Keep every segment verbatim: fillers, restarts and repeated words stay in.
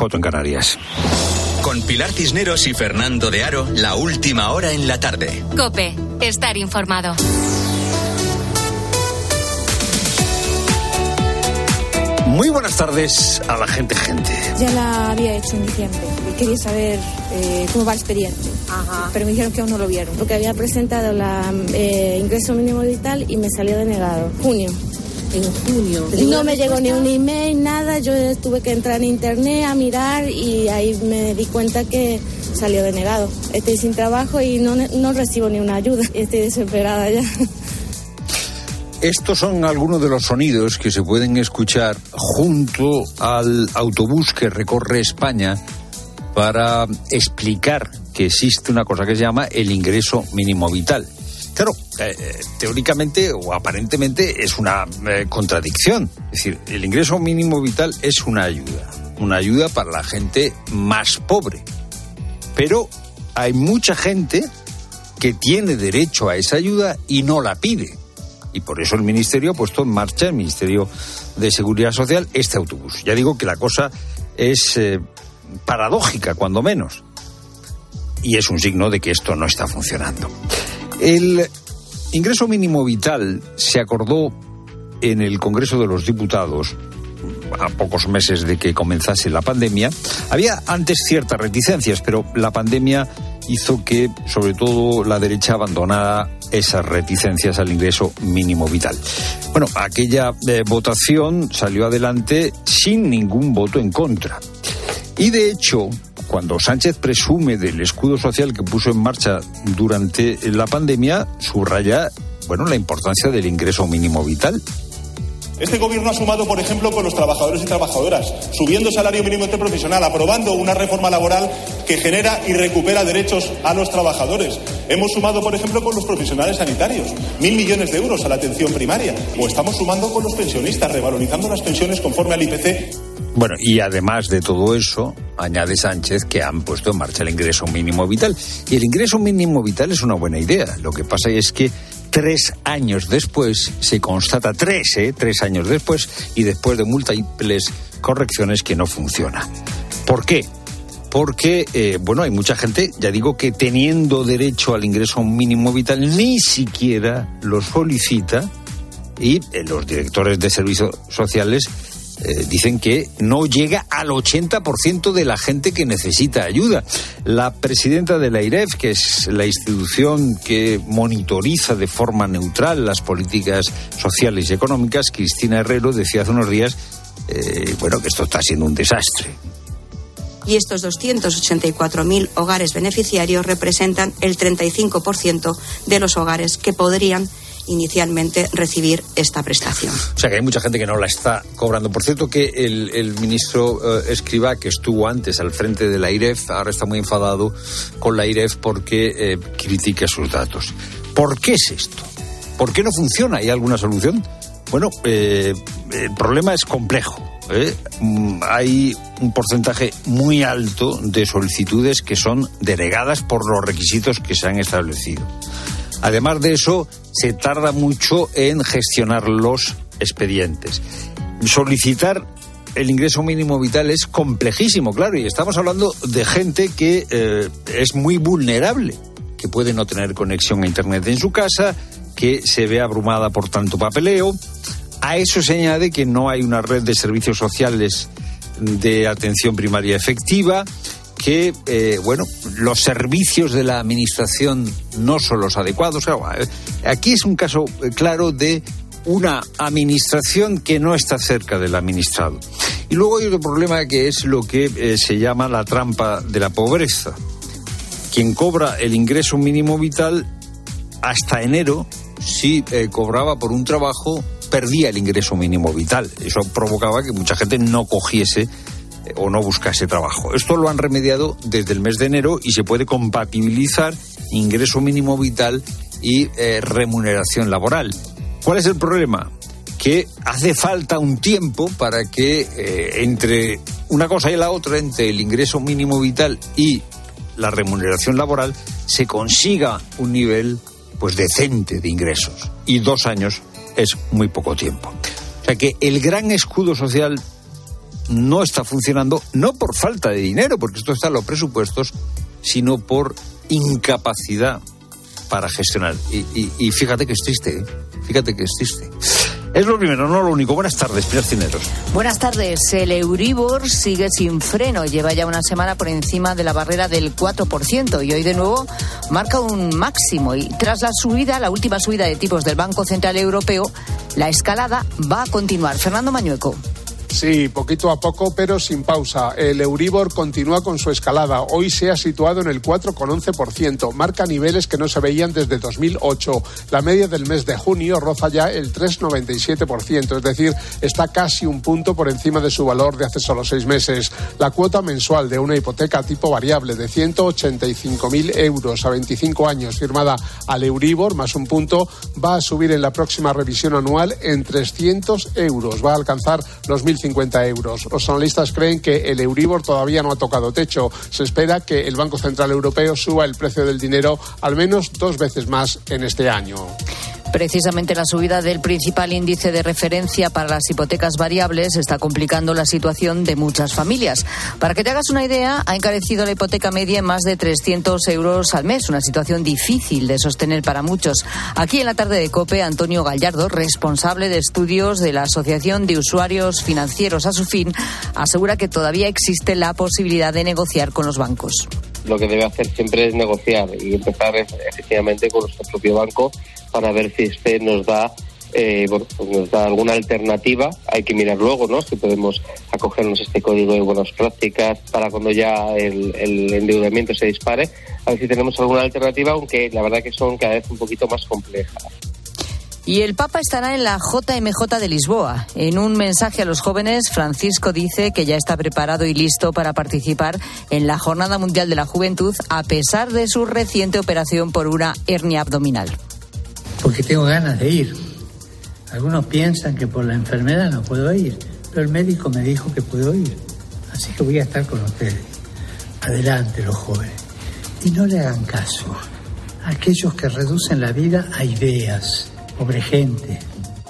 cuatro en Canarias. Con Pilar Cisneros y Fernando de Aro, la última hora en la tarde. COPE, estar informado. Muy buenas tardes a la gente, gente. Ya la había hecho en diciembre y quería saber eh, cómo va el expediente. Ajá. Pero me dijeron que aún no lo vieron. Porque había presentado la eh, ingreso mínimo vital y me salió denegado. Junio. En junio. No me llegó ni un email, nada. Yo tuve que entrar en internet a mirar y ahí me di cuenta que salió denegado. Estoy sin trabajo y no, no recibo ni una ayuda. Estoy desesperada ya. Estos son algunos de los sonidos que se pueden escuchar junto al autobús que recorre España para explicar que existe una cosa que se llama el ingreso mínimo vital. Claro, eh, teóricamente o aparentemente es una eh, contradicción. Es decir, el ingreso mínimo vital es una ayuda, una ayuda para la gente más pobre. Pero hay mucha gente que tiene derecho a esa ayuda y no la pide. Y por eso el Ministerio ha puesto en marcha, el Ministerio de Seguridad Social, este autobús. Ya digo que la cosa es eh, paradójica, cuando menos. Y es un signo de que esto no está funcionando. El ingreso mínimo vital se acordó en el Congreso de los Diputados a pocos meses de que comenzase la pandemia. Había antes ciertas reticencias, pero la pandemia hizo que, sobre todo, la derecha abandonara esas reticencias al ingreso mínimo vital. Bueno, aquella eh, votación salió adelante sin ningún voto en contra. Y, de hecho, cuando Sánchez presume del escudo social que puso en marcha durante la pandemia, subraya, bueno, la importancia del ingreso mínimo vital. Este gobierno ha sumado, por ejemplo, con los trabajadores y trabajadoras, subiendo salario mínimo interprofesional, aprobando una reforma laboral que genera y recupera derechos a los trabajadores. Hemos sumado, por ejemplo, con los profesionales sanitarios, mil millones de euros a la atención primaria. O estamos sumando con los pensionistas, revalorizando las pensiones conforme al I P C. Bueno, y además de todo eso, añade Sánchez que han puesto en marcha el ingreso mínimo vital. Y el ingreso mínimo vital es una buena idea. Lo que pasa es que tres años después se constata, tres, ¿eh? Tres años después, y después de múltiples correcciones, que no funciona. ¿Por qué? Porque, eh, bueno, hay mucha gente, ya digo, que teniendo derecho al ingreso mínimo vital ni siquiera lo solicita, y eh, los directores de servicios sociales Eh, dicen que no llega al ochenta por ciento de la gente que necesita ayuda. La presidenta de la AIREF, que es la institución que monitoriza de forma neutral las políticas sociales y económicas, Cristina Herrero, decía hace unos días eh, bueno, que esto está siendo un desastre. Y estos doscientos ochenta y cuatro mil hogares beneficiarios representan el treinta y cinco por ciento de los hogares que podrían inicialmente recibir esta prestación. O sea que hay mucha gente que no la está cobrando. Por cierto que el, el ministro eh, Escrivá, que estuvo antes al frente de la AIREF, ahora está muy enfadado con la AIREF porque eh, critica sus datos. ¿Por qué es esto? ¿Por qué no funciona? ¿Hay alguna solución? Bueno, eh, el problema es complejo. ¿eh? Hay un porcentaje muy alto de solicitudes que son denegadas por los requisitos que se han establecido. Además de eso, se tarda mucho en gestionar los expedientes. Solicitar el ingreso mínimo vital es complejísimo, claro, y estamos hablando de gente que eh, es muy vulnerable, que puede no tener conexión a Internet en su casa, que se ve abrumada por tanto papeleo. A eso se añade que no hay una red de servicios sociales de atención primaria efectiva, que, eh, bueno, los servicios de la administración no son los adecuados. Aquí es un caso claro de una administración que no está cerca del administrado. Y luego hay otro problema que es lo que eh, se llama la trampa de la pobreza. Quien cobra el ingreso mínimo vital hasta enero, si eh, cobraba por un trabajo, perdía el ingreso mínimo vital. Eso provocaba que mucha gente no cogiese o no buscase trabajo. Esto lo han remediado desde el mes de enero y se puede compatibilizar ingreso mínimo vital y eh, remuneración laboral. ¿Cuál es el problema? Que hace falta un tiempo para que eh, entre una cosa y la otra, entre el ingreso mínimo vital y la remuneración laboral, se consiga un nivel pues decente de ingresos. Y dos años es muy poco tiempo. O sea que el gran escudo social no está funcionando, no por falta de dinero, porque esto está en los presupuestos, sino por incapacidad para gestionar. Y, y, y fíjate que es triste, ¿eh? Fíjate que es triste. Es lo primero, no lo único. Buenas tardes, Pilar Cineros. Buenas tardes. El Euribor sigue sin freno. Lleva ya una semana por encima de la barrera del cuatro por ciento y hoy de nuevo marca un máximo. Y tras la subida, la última subida de tipos del Banco Central Europeo, la escalada va a continuar. Fernando Mañueco. Sí, poquito a poco, pero sin pausa. El Euribor continúa con su escalada. Hoy se ha situado en el cuatro coma once por ciento. Marca niveles que no se veían desde dos mil ocho. La media del mes de junio roza ya el tres coma noventa y siete por ciento. Es decir, está casi un punto por encima de su valor de hace solo seis meses. La cuota mensual de una hipoteca tipo variable de ciento ochenta y cinco mil euros a veinticinco años firmada al Euribor más un punto va a subir en la próxima revisión anual en trescientos euros. Va a alcanzar los mil cincuenta euros. Los analistas creen que el Euribor todavía no ha tocado techo. Se espera que el Banco Central Europeo suba el precio del dinero al menos dos veces más en este año. Precisamente la subida del principal índice de referencia para las hipotecas variables está complicando la situación de muchas familias. Para que te hagas una idea, ha encarecido la hipoteca media en más de trescientos euros al mes, una situación difícil de sostener para muchos. Aquí en la tarde de COPE, Antonio Gallardo, responsable de estudios de la Asociación de Usuarios Financieros ASUFIN, asegura que todavía existe la posibilidad de negociar con los bancos. Lo que debe hacer siempre es negociar y empezar efectivamente con nuestro propio banco para ver si este nos da eh, bueno, pues nos da alguna alternativa. Hay que mirar luego, ¿no?, si podemos acogernos a este código de buenas prácticas para cuando ya el, el endeudamiento se dispare, a ver si tenemos alguna alternativa, aunque la verdad que son cada vez un poquito más complejas. Y el Papa estará en la J M J de Lisboa. En un mensaje a los jóvenes, Francisco dice que ya está preparado y listo para participar en la Jornada Mundial de la Juventud, a pesar de su reciente operación por una hernia abdominal. Porque tengo ganas de ir. Algunos piensan que por la enfermedad no puedo ir, pero el médico me dijo que puedo ir. Así que voy a estar con ustedes. Adelante, los jóvenes. Y no le hagan caso a aquellos que reducen la vida a ideas. Pobre gente.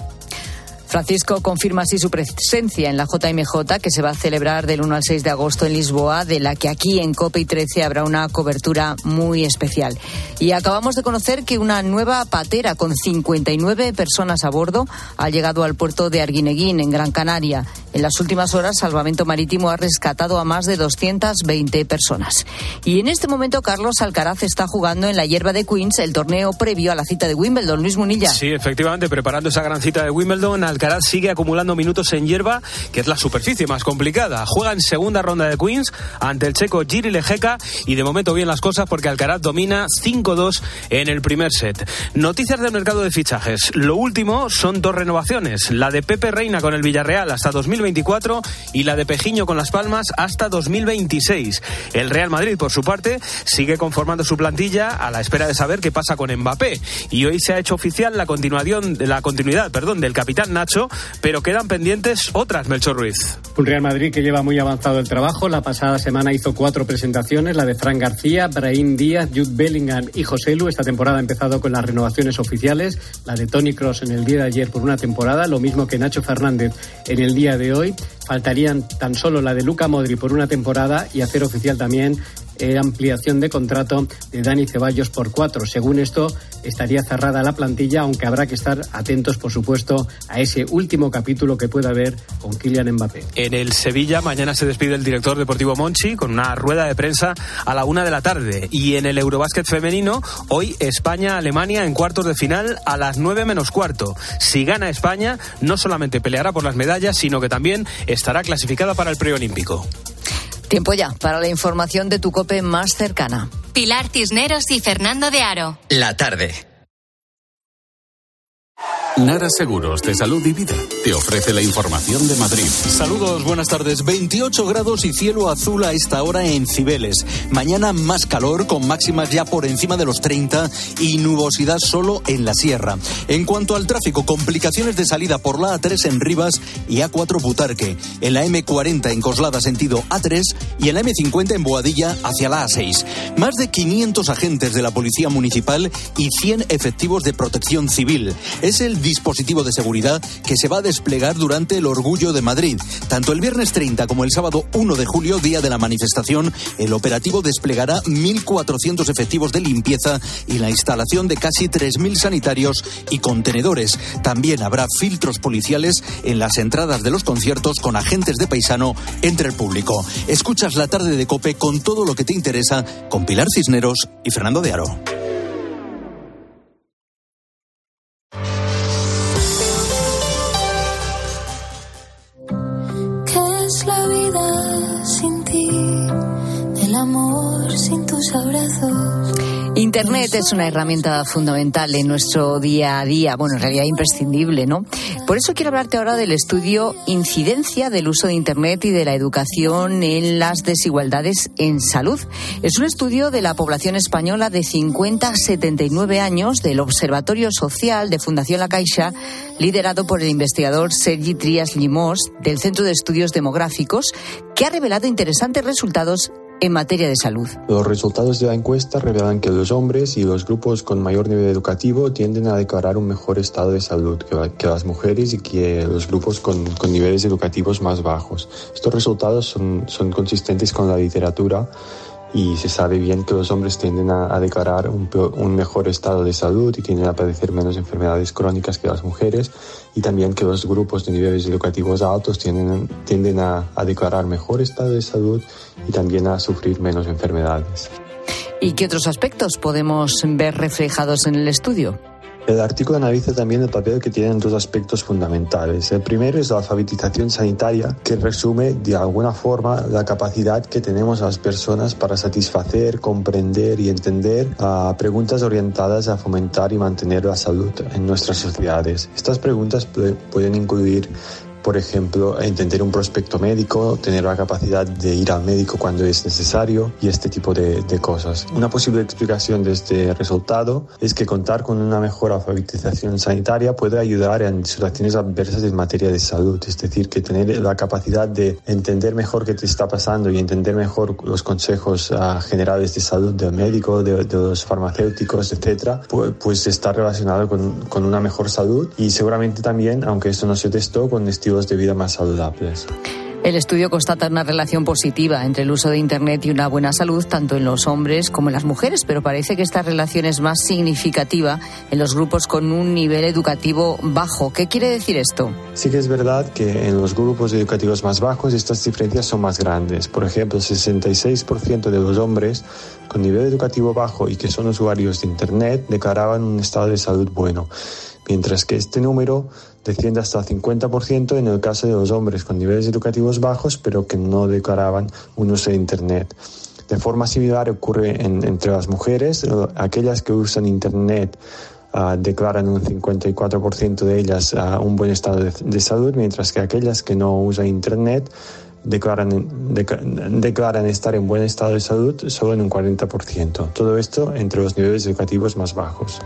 Francisco confirma así su presencia en la J M J, que se va a celebrar del uno al seis de agosto en Lisboa, de la que aquí en COPE y trece habrá una cobertura muy especial. Y acabamos de conocer que una nueva patera con cincuenta y nueve personas a bordo ha llegado al puerto de Arguineguín, en Gran Canaria. En las últimas horas, Salvamento Marítimo ha rescatado a más de doscientas veinte personas. Y en este momento, Carlos Alcaraz está jugando en la hierba de Queens el torneo previo a la cita de Wimbledon. Luis Munilla. Sí, efectivamente, preparando esa gran cita de Wimbledon, Alcaraz sigue acumulando minutos en hierba, que es la superficie más complicada. Juega en segunda ronda de Queens ante el checo Jiří Lehecka y de momento bien las cosas porque Alcaraz domina cinco dos en el primer set. Noticias del mercado de fichajes. Lo último son dos renovaciones, la de Pepe Reina con el Villarreal hasta dos mil veinticuatro y la de Pejiño con Las Palmas hasta dos mil veintiséis. El Real Madrid, por su parte, sigue conformando su plantilla a la espera de saber qué pasa con Mbappé. Y hoy se ha hecho oficial la continuación, la continuidad, perdón, del capitán Nacho, pero quedan pendientes otras, Melchor Ruiz. Un Real Madrid que lleva muy avanzado el trabajo. La pasada semana hizo cuatro presentaciones, la de Fran García, Brahim Díaz, Jude Bellingham y José Lu. Esta temporada ha empezado con las renovaciones oficiales, la de Toni Kroos en el día de ayer por una temporada, lo mismo que Nacho Fernández en el día de hoy. Faltarían tan solo la de Luka Modric por una temporada y hacer oficial también eh, ampliación de contrato de Dani Ceballos por cuatro. Según esto, estaría cerrada la plantilla, aunque habrá que estar atentos, por supuesto, a ese último capítulo que pueda haber con Kylian Mbappé. En el Sevilla, mañana se despide el director deportivo Monchi con una rueda de prensa a la una de la tarde. Y en el Eurobásquet femenino, hoy España-Alemania en cuartos de final a las nueve menos cuarto. Si gana España, no solamente peleará por las medallas, sino que también estará clasificada para el preolímpico. Tiempo ya para la información de tu COPE más cercana. Pilar Cisneros y Fernando de Aro. La tarde. Nara Seguros de Salud y Vida te ofrece la información de Madrid. Saludos, buenas tardes. veintiocho grados y cielo azul a esta hora en Cibeles. Mañana más calor, con máximas ya por encima de los treinta y nubosidad solo en la sierra. En cuanto al tráfico, complicaciones de salida por la A tres en Rivas y A cuatro Butarque. En la eme cuarenta en Coslada sentido A tres y en la eme cincuenta en Boadilla hacia la A seis. Más de quinientos agentes de la Policía Municipal y cien efectivos de protección civil. Es el dispositivo de seguridad que se va a desplegar desplegar durante el Orgullo de Madrid. Tanto el viernes treinta como el sábado uno de julio, día de la manifestación, el operativo desplegará mil cuatrocientos efectivos de limpieza y la instalación de casi tres mil sanitarios y contenedores. También habrá filtros policiales en las entradas de los conciertos con agentes de paisano entre el público. Escuchas la tarde de COPE con todo lo que te interesa con Pilar Cisneros y Fernando de Aro. ¿Qué es la vida sin ti? Del amor sin tus abrazos. Internet es una herramienta fundamental en nuestro día a día, bueno, en realidad imprescindible, ¿no? Por eso quiero hablarte ahora del estudio Incidencia del uso de Internet y de la educación en las desigualdades en salud. Es un estudio de la población española de cincuenta a setenta y nueve años del Observatorio Social de Fundación La Caixa, liderado por el investigador Sergi Trias Llimós del Centro de Estudios Demográficos, que ha revelado interesantes resultados en materia de salud. Los resultados de la encuesta revelan que los hombres y los grupos con mayor nivel educativo tienden a declarar un mejor estado de salud que, la, que las mujeres y que los grupos con, con niveles educativos más bajos. Estos resultados son, son consistentes con la literatura y se sabe bien que los hombres tienden a, a declarar un, un mejor estado de salud y tienden a padecer menos enfermedades crónicas que las mujeres, y también que los grupos de niveles educativos altos tienden, tienden a, a declarar mejor estado de salud y también a sufrir menos enfermedades. ¿Y qué otros aspectos podemos ver reflejados en el estudio? El artículo analiza también el papel que tienen dos aspectos fundamentales. El primero es la alfabetización sanitaria, que resume de alguna forma la capacidad que tenemos las personas para satisfacer, comprender y entender a preguntas orientadas a fomentar y mantener la salud en nuestras sociedades. Estas preguntas pueden incluir, por ejemplo, entender un prospecto médico, tener la capacidad de ir al médico cuando es necesario y este tipo de, de cosas. Una posible explicación de este resultado es que contar con una mejor alfabetización sanitaria puede ayudar en situaciones adversas en materia de salud, es decir, que tener la capacidad de entender mejor qué te está pasando y entender mejor los consejos uh, generales de salud del médico, de, de los farmacéuticos, etcétera, pues, pues está relacionado con, con una mejor salud y seguramente también, aunque esto no se testó, con estilos de vida más saludables. El estudio constata una relación positiva entre el uso de Internet y una buena salud, tanto en los hombres como en las mujeres, pero parece que esta relación es más significativa en los grupos con un nivel educativo bajo. ¿Qué quiere decir esto? Sí que es verdad que en los grupos educativos más bajos estas diferencias son más grandes. Por ejemplo, el sesenta y seis por ciento de los hombres con nivel educativo bajo y que son usuarios de Internet declaraban un estado de salud bueno, mientras que este número desciende hasta el cincuenta por ciento en el caso de los hombres con niveles educativos bajos, pero que no declaraban un uso de Internet. De forma similar ocurre en, entre las mujeres. Aquellas que usan Internet uh, declaran un cincuenta y cuatro por ciento de ellas uh, un buen estado de, de salud, mientras que aquellas que no usan Internet declaran, de, declaran estar en buen estado de salud solo en un cuarenta por ciento. Todo esto entre los niveles educativos más bajos.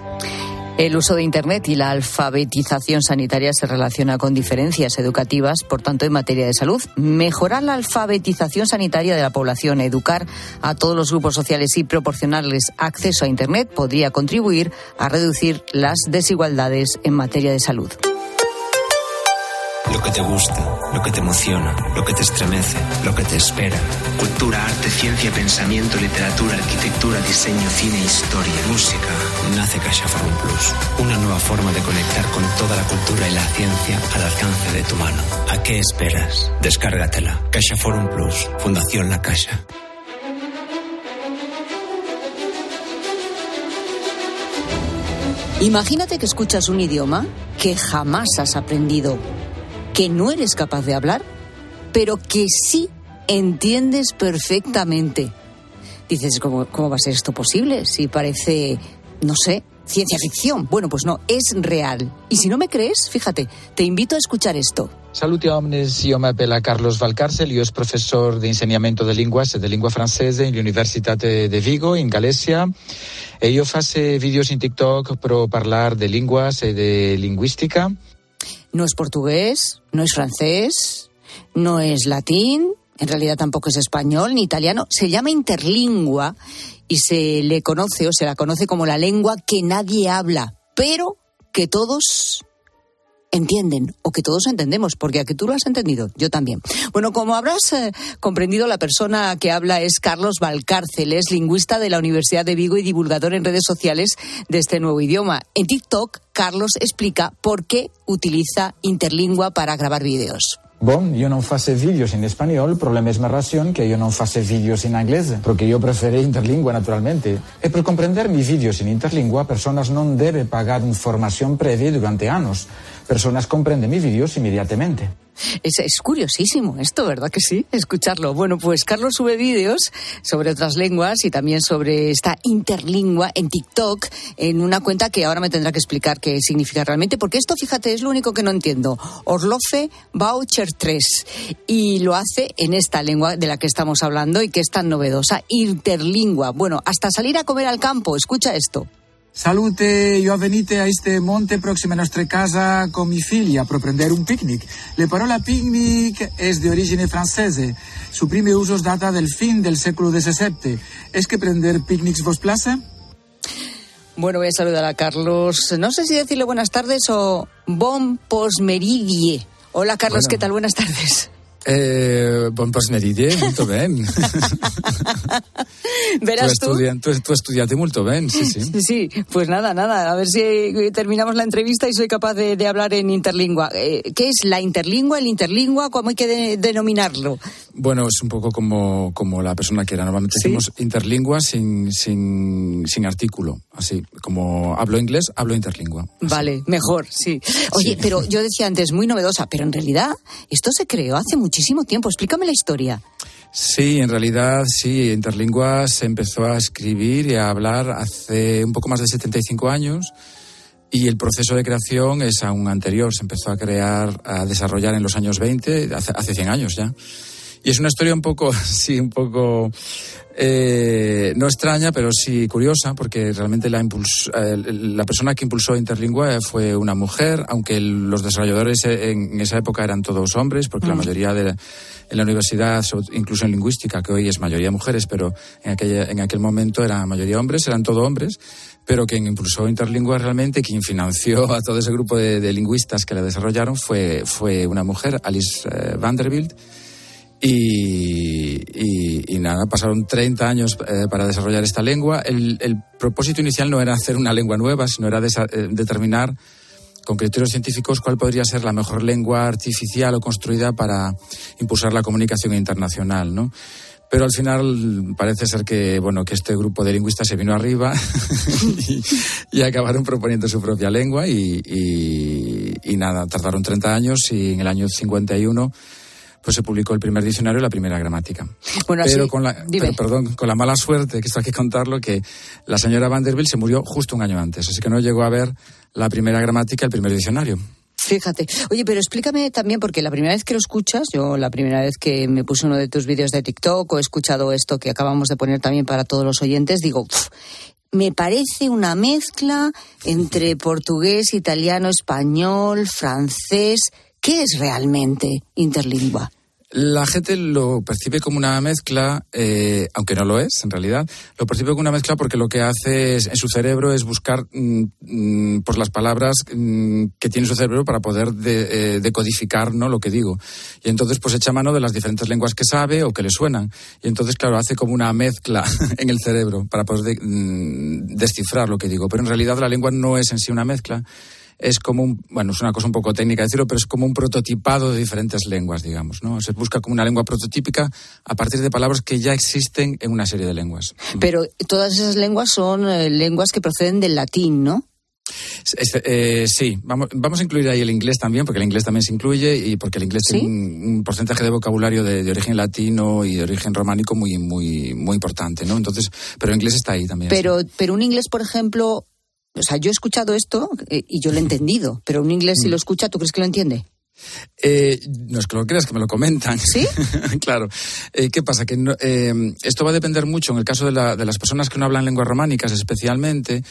El uso de Internet y la alfabetización sanitaria se relaciona con diferencias educativas, por tanto, en materia de salud. Mejorar la alfabetización sanitaria de la población, educar a todos los grupos sociales y proporcionarles acceso a Internet podría contribuir a reducir las desigualdades en materia de salud. Lo que te gusta, lo que te emociona, lo que te estremece, lo que te espera. Cultura, arte, ciencia, pensamiento, literatura, arquitectura, diseño, cine, historia, música. Nace CaixaForum Plus. Una nueva forma de conectar con toda la cultura y la ciencia al alcance de tu mano. ¿A qué esperas? Descárgatela. CaixaForum Plus. Fundación La Caixa. Imagínate que escuchas un idioma que jamás has aprendido, que no eres capaz de hablar, pero que sí entiendes perfectamente. Dices, ¿cómo, cómo va a ser esto posible? Si parece, no sé, ciencia ficción. Bueno, pues no, es real. Y si no me crees, fíjate, te invito a escuchar esto. Saluti omnes, io m'appella Carlos Valcárcel, io sono professor di insegnamento di linguas e di lingua francese all'Università de Vigo, in Galicia. E io faccio videos in TikTok per parlare di linguas e di linguística. No es portugués, no es francés, no es latín, en realidad tampoco es español ni italiano. Se llama interlingua y se le conoce o se la conoce como la lengua que nadie habla, pero que todos entienden, o que todos entendemos, porque a que tú lo has entendido, yo también. Bueno, como habrás eh, comprendido, la persona que habla es Carlos Valcárcel, es lingüista de la Universidad de Vigo y divulgador en redes sociales de este nuevo idioma. En TikTok, Carlos explica por qué utiliza Interlingua para grabar vídeos. Bon, jo no faig vídeos en espanyol, el problema és més ració que jo no faig vídeos en anglès, perquè jo prefero interlingua, naturalmente. E per comprender mis vídeos en interlingua, personas non deben pagar una formación previa durante años. Personas comprenden mis vídeos inmediatamente. Es, es curiosísimo esto, ¿verdad que sí? Escucharlo. Bueno, pues Carlos sube vídeos sobre otras lenguas y también sobre esta interlingua en TikTok, en una cuenta que ahora me tendrá que explicar qué significa realmente, porque esto, fíjate, es lo único que no entiendo. Orlofe Voucher tres. Y lo hace en esta lengua de la que estamos hablando y que es tan novedosa, interlingua. Bueno, hasta salir a comer al campo. Escucha esto. Salute, io venite a este monte prossimo a nostra casa con mi figlia per prendere un picnic. La parola picnic es de origine francese. Su prime uso es data del fin del século diecisiete. ¿Es que prender picnics vos place? Bueno, voy a saludar a Carlos. No sé si decirle buenas tardes o bon posmeridie. Hola, Carlos, bueno. ¿Qué tal? Buenas tardes. Eh, bon posmeridie, molto ben. Verás tú. Tú, tú estudiaste molto ben, sí, sí. Sí, pues nada, nada. A ver si terminamos la entrevista y soy capaz de, de hablar en interlingua. Eh, ¿Qué es la interlingua, el interlingua? ¿Cómo hay que de, denominarlo? Bueno, es un poco como, como la persona quiera. Normalmente ¿Sí? decimos interlingua sin, sin, sin artículo. Así, como hablo inglés, hablo interlingua. Así. Vale, mejor, sí. Oye, sí. Pero yo decía antes, muy novedosa, pero en realidad esto se creó hace muchísimo tiempo. Explícame la historia. Sí, en realidad sí, Interlingua se empezó a escribir y a hablar hace un poco más de setenta y cinco años y el proceso de creación es aún anterior, se empezó a crear, a desarrollar en los años veinte, hace, hace cien años ya. Y es una historia un poco, sí, un poco, eh, no extraña, pero sí curiosa, porque realmente la, impuls, eh, la persona que impulsó Interlingua fue una mujer, aunque el, los desarrolladores en, en esa época eran todos hombres, porque mm. la mayoría de... En la universidad, incluso en lingüística, que hoy es mayoría mujeres, pero en aquel, en aquel momento era mayoría hombres, eran todo hombres, pero quien impulsó Interlingua realmente, quien financió a todo ese grupo de, de lingüistas que la desarrollaron fue, fue una mujer, Alice eh, Vanderbilt, y, y, y nada, pasaron treinta años eh, para desarrollar esta lengua. El, el propósito inicial no era hacer una lengua nueva, sino era desa, eh, determinar con criterios científicos cuál podría ser la mejor lengua artificial o construida para impulsar la comunicación internacional, ¿no? Pero al final parece ser que, bueno, que este grupo de lingüistas se vino arriba y, y acabaron proponiendo su propia lengua y, y, y nada, tardaron treinta años y en el año cincuenta y uno pues se publicó el primer diccionario y la primera gramática. Bueno, pero, con la, pero perdón, con la mala suerte, que esto hay que contarlo, que la señora Vanderbilt se murió justo un año antes, así que no llegó a ver la primera gramática, el primer diccionario. Fíjate. Oye, pero explícame también, porque la primera vez que lo escuchas, yo la primera vez que me puse uno de tus vídeos de TikTok o he escuchado esto que acabamos de poner también para todos los oyentes, digo, pff, me parece una mezcla entre portugués, italiano, español, francés. ¿Qué es realmente Interlingua? La gente lo percibe como una mezcla, eh, aunque no lo es, en realidad. Lo percibe como una mezcla porque lo que hace es, en su cerebro es buscar mmm, por las palabras mmm, que tiene su cerebro para poder de, eh, decodificar, ¿no?, lo que digo. Y entonces pues echa mano de las diferentes lenguas que sabe o que le suenan. Y entonces, claro, hace como una mezcla en el cerebro para poder de, mmm, descifrar lo que digo. Pero en realidad la lengua no es en sí una mezcla. Es como un, bueno, es una cosa un poco técnica decirlo, pero es como un prototipado de diferentes lenguas, digamos, ¿no? Se busca como una lengua prototípica a partir de palabras que ya existen en una serie de lenguas. Pero todas esas lenguas son eh, lenguas que proceden del latín, ¿no? Es, eh, sí, vamos, vamos a incluir ahí el inglés también, porque el inglés también se incluye y porque el inglés ¿Sí? tiene un, un porcentaje de vocabulario de, de origen latino y de origen románico muy, muy, muy importante, ¿no? Entonces, pero el inglés está ahí también. Pero, sí. pero un inglés, por ejemplo... O sea, yo he escuchado esto eh, y yo lo he entendido, pero un inglés si lo escucha, ¿tú crees que lo entiende? Eh, no es que lo creas, que me lo comentan. ¿Sí? Claro. Eh, ¿Qué pasa? Que no, eh, esto va a depender mucho en el caso de, la, de las personas que no hablan lenguas románicas, especialmente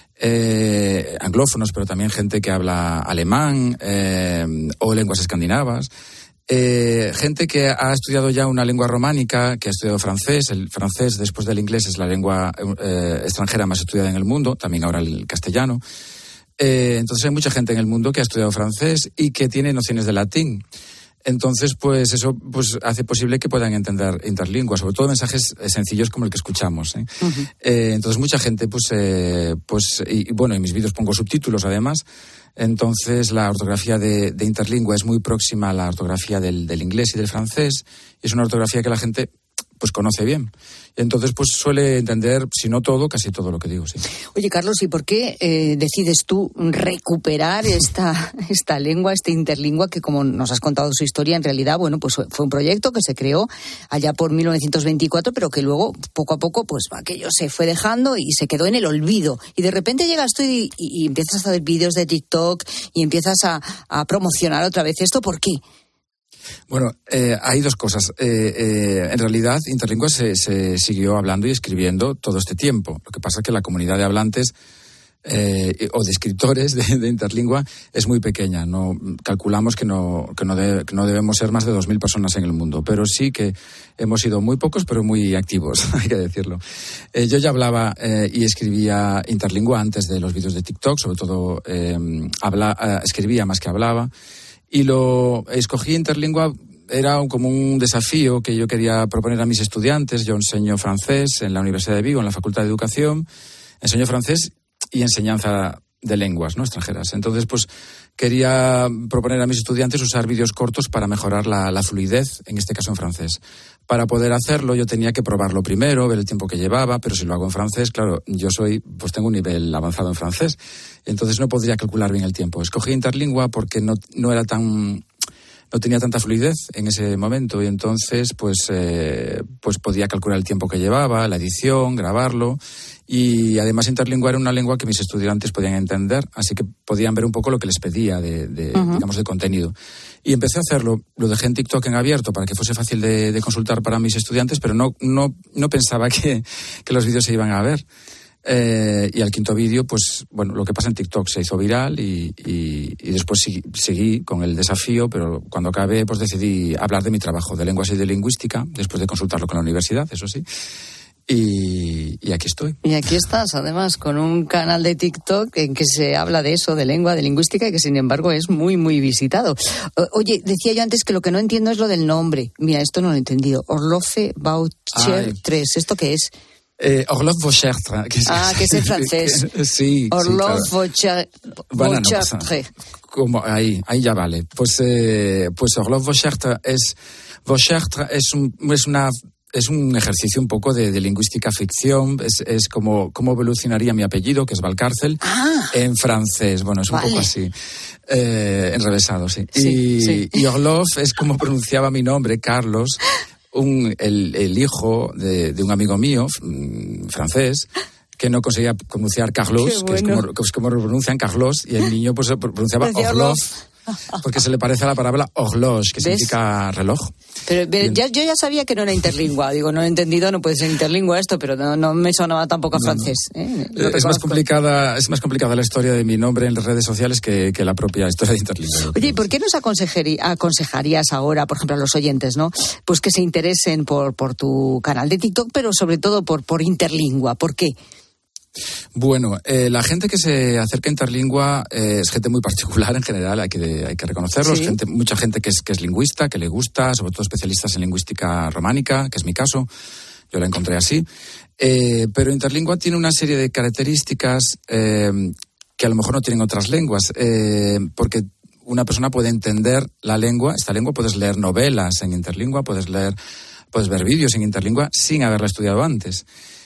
eh, anglófonos, pero también gente que habla alemán eh, o lenguas escandinavas. Eh, gente que ha estudiado ya una lengua románica, que ha estudiado francés. El francés, después del inglés, es la lengua eh, extranjera más estudiada en el mundo, también ahora el castellano. Eh, entonces hay mucha gente en el mundo que ha estudiado francés y que tiene nociones de latín. Entonces, pues eso pues hace posible que puedan entender interlingua, sobre todo mensajes sencillos como el que escuchamos. ¿eh? Uh-huh. Eh, entonces, mucha gente, pues, eh, pues y, y bueno, en mis vídeos pongo subtítulos, además. Entonces, la ortografía de, de interlingua es muy próxima a la ortografía del, del inglés y del francés. Y es una ortografía que la gente, pues, conoce bien. Entonces, pues suele entender, si no todo, casi todo lo que digo, sí. Oye, Carlos, ¿y por qué eh, decides tú recuperar esta, esta lengua, esta interlingua, que como nos has contado su historia, en realidad, bueno, pues fue un proyecto que se creó allá por mil novecientos veinticuatro, pero que luego, poco a poco, pues aquello se fue dejando y se quedó en el olvido. Y de repente llegas tú y, y, y empiezas a hacer vídeos de TikTok y empiezas a, a promocionar otra vez esto. ¿Por qué? Bueno, eh, hay dos cosas. Eh, eh, en realidad, interlingua se, se siguió hablando y escribiendo todo este tiempo. Lo que pasa es que la comunidad de hablantes eh, o de escritores de, de interlingua es muy pequeña. No calculamos que no que no, de, que no debemos ser más de dos mil personas en el mundo, pero sí que hemos sido muy pocos, pero muy activos, hay que decirlo. Eh, yo ya hablaba eh, y escribía interlingua antes de los vídeos de TikTok, sobre todo eh, habla, eh, escribía más que hablaba. Y lo escogí interlingua, era como un desafío que yo quería proponer a mis estudiantes. Yo enseño francés en la Universidad de Vigo, en la Facultad de Educación, enseño francés y enseñanza de lenguas, ¿no?, extranjeras. Entonces, pues quería proponer a mis estudiantes usar vídeos cortos para mejorar la, la fluidez, en este caso en francés. Para poder hacerlo yo tenía que probarlo primero, ver el tiempo que llevaba, pero si lo hago en francés, claro, yo soy, pues tengo un nivel avanzado en francés, entonces no podría calcular bien el tiempo. Escogí interlingua porque no, no era tan, no tenía tanta fluidez en ese momento y entonces pues, eh, pues podía calcular el tiempo que llevaba, la edición, grabarlo. Y además interlingua era una lengua que mis estudiantes podían entender, así que podían ver un poco lo que les pedía de, de uh-huh. digamos, de contenido. Y empecé a hacerlo, lo dejé en TikTok en abierto para que fuese fácil de, de consultar para mis estudiantes, pero no, no, no pensaba que, que los vídeos se iban a ver. Eh, y al quinto vídeo, pues, bueno, lo que pasa en TikTok se hizo viral y, y, y después seguí, seguí con el desafío, pero cuando acabé, pues decidí hablar de mi trabajo de lenguas y de lingüística, después de consultarlo con la universidad, eso sí. Y, y aquí estoy. Y aquí estás, además, con un canal de TikTok en que se habla de eso, de lengua, de lingüística, y que sin embargo es muy, muy visitado. Oye, decía yo antes que lo que no entiendo es lo del nombre. Mira, esto no lo he entendido. Orlofe Boucher tres, ¿esto qué es? Eh, Orlof Bouchertre. Que es, ah, que es en francés. Que, sí. Orlof sí, claro. Bouchertre. Como ahí, ahí ya vale. Pues, eh, pues Orlof Bouchertre es, Bouchertre es, un, es una... Es un ejercicio un poco de, de lingüística ficción, es, es como cómo evolucionaría mi apellido, que es Valcárcel, ah, en francés. Bueno, es un vale. poco así, eh, enrevesado, sí. sí, y, sí. y Orlof es como pronunciaba mi nombre, Carlos, un, el, el hijo de, de un amigo mío, francés, que no conseguía pronunciar Carlos, bueno. que, es como, que es como lo pronuncian Carlos, y el niño pues pronunciaba Orlof. Porque se le parece a la palabra horloge, que ¿ves? Significa reloj. Pero ya, yo ya sabía que no era interlingua. Digo, no he entendido, no puede ser interlingua esto, pero no, no me sonaba tampoco a no, francés. ¿eh? Es más complicada, es más complicada la historia de mi nombre en las redes sociales que, que la propia historia de interlingua. Oye, ¿y por qué nos aconsejarías ahora, por ejemplo, a los oyentes, ¿no? Pues que se interesen por, por tu canal de TikTok, pero sobre todo por, por interlingua? ¿Por qué? Bueno, eh, la gente que se acerca a interlingua eh, es gente muy particular en general, hay que, hay que reconocerlo. ¿Sí? Gente, mucha gente que es, que es lingüista, que le gusta, sobre todo especialistas en lingüística románica, que es mi caso, yo la encontré así. Eh, pero interlingua tiene una serie de características eh, que a lo mejor no tienen otras lenguas, eh, porque una persona puede entender la lengua, esta lengua, puedes leer novelas en interlingua, puedes leer, puedes ver vídeos en interlingua sin haberla estudiado antes.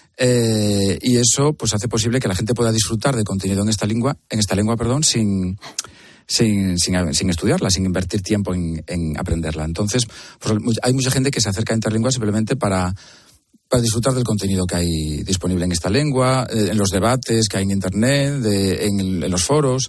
Eh, y eso pues hace posible que la gente pueda disfrutar de contenido en esta lengua, en esta lengua, perdón, sin, sin, sin, sin estudiarla, sin invertir tiempo en, en aprenderla. Entonces, pues, hay mucha gente que se acerca a interlingua simplemente para, para disfrutar del contenido que hay disponible en esta lengua, eh, en los debates que hay en internet, de, en, en los foros.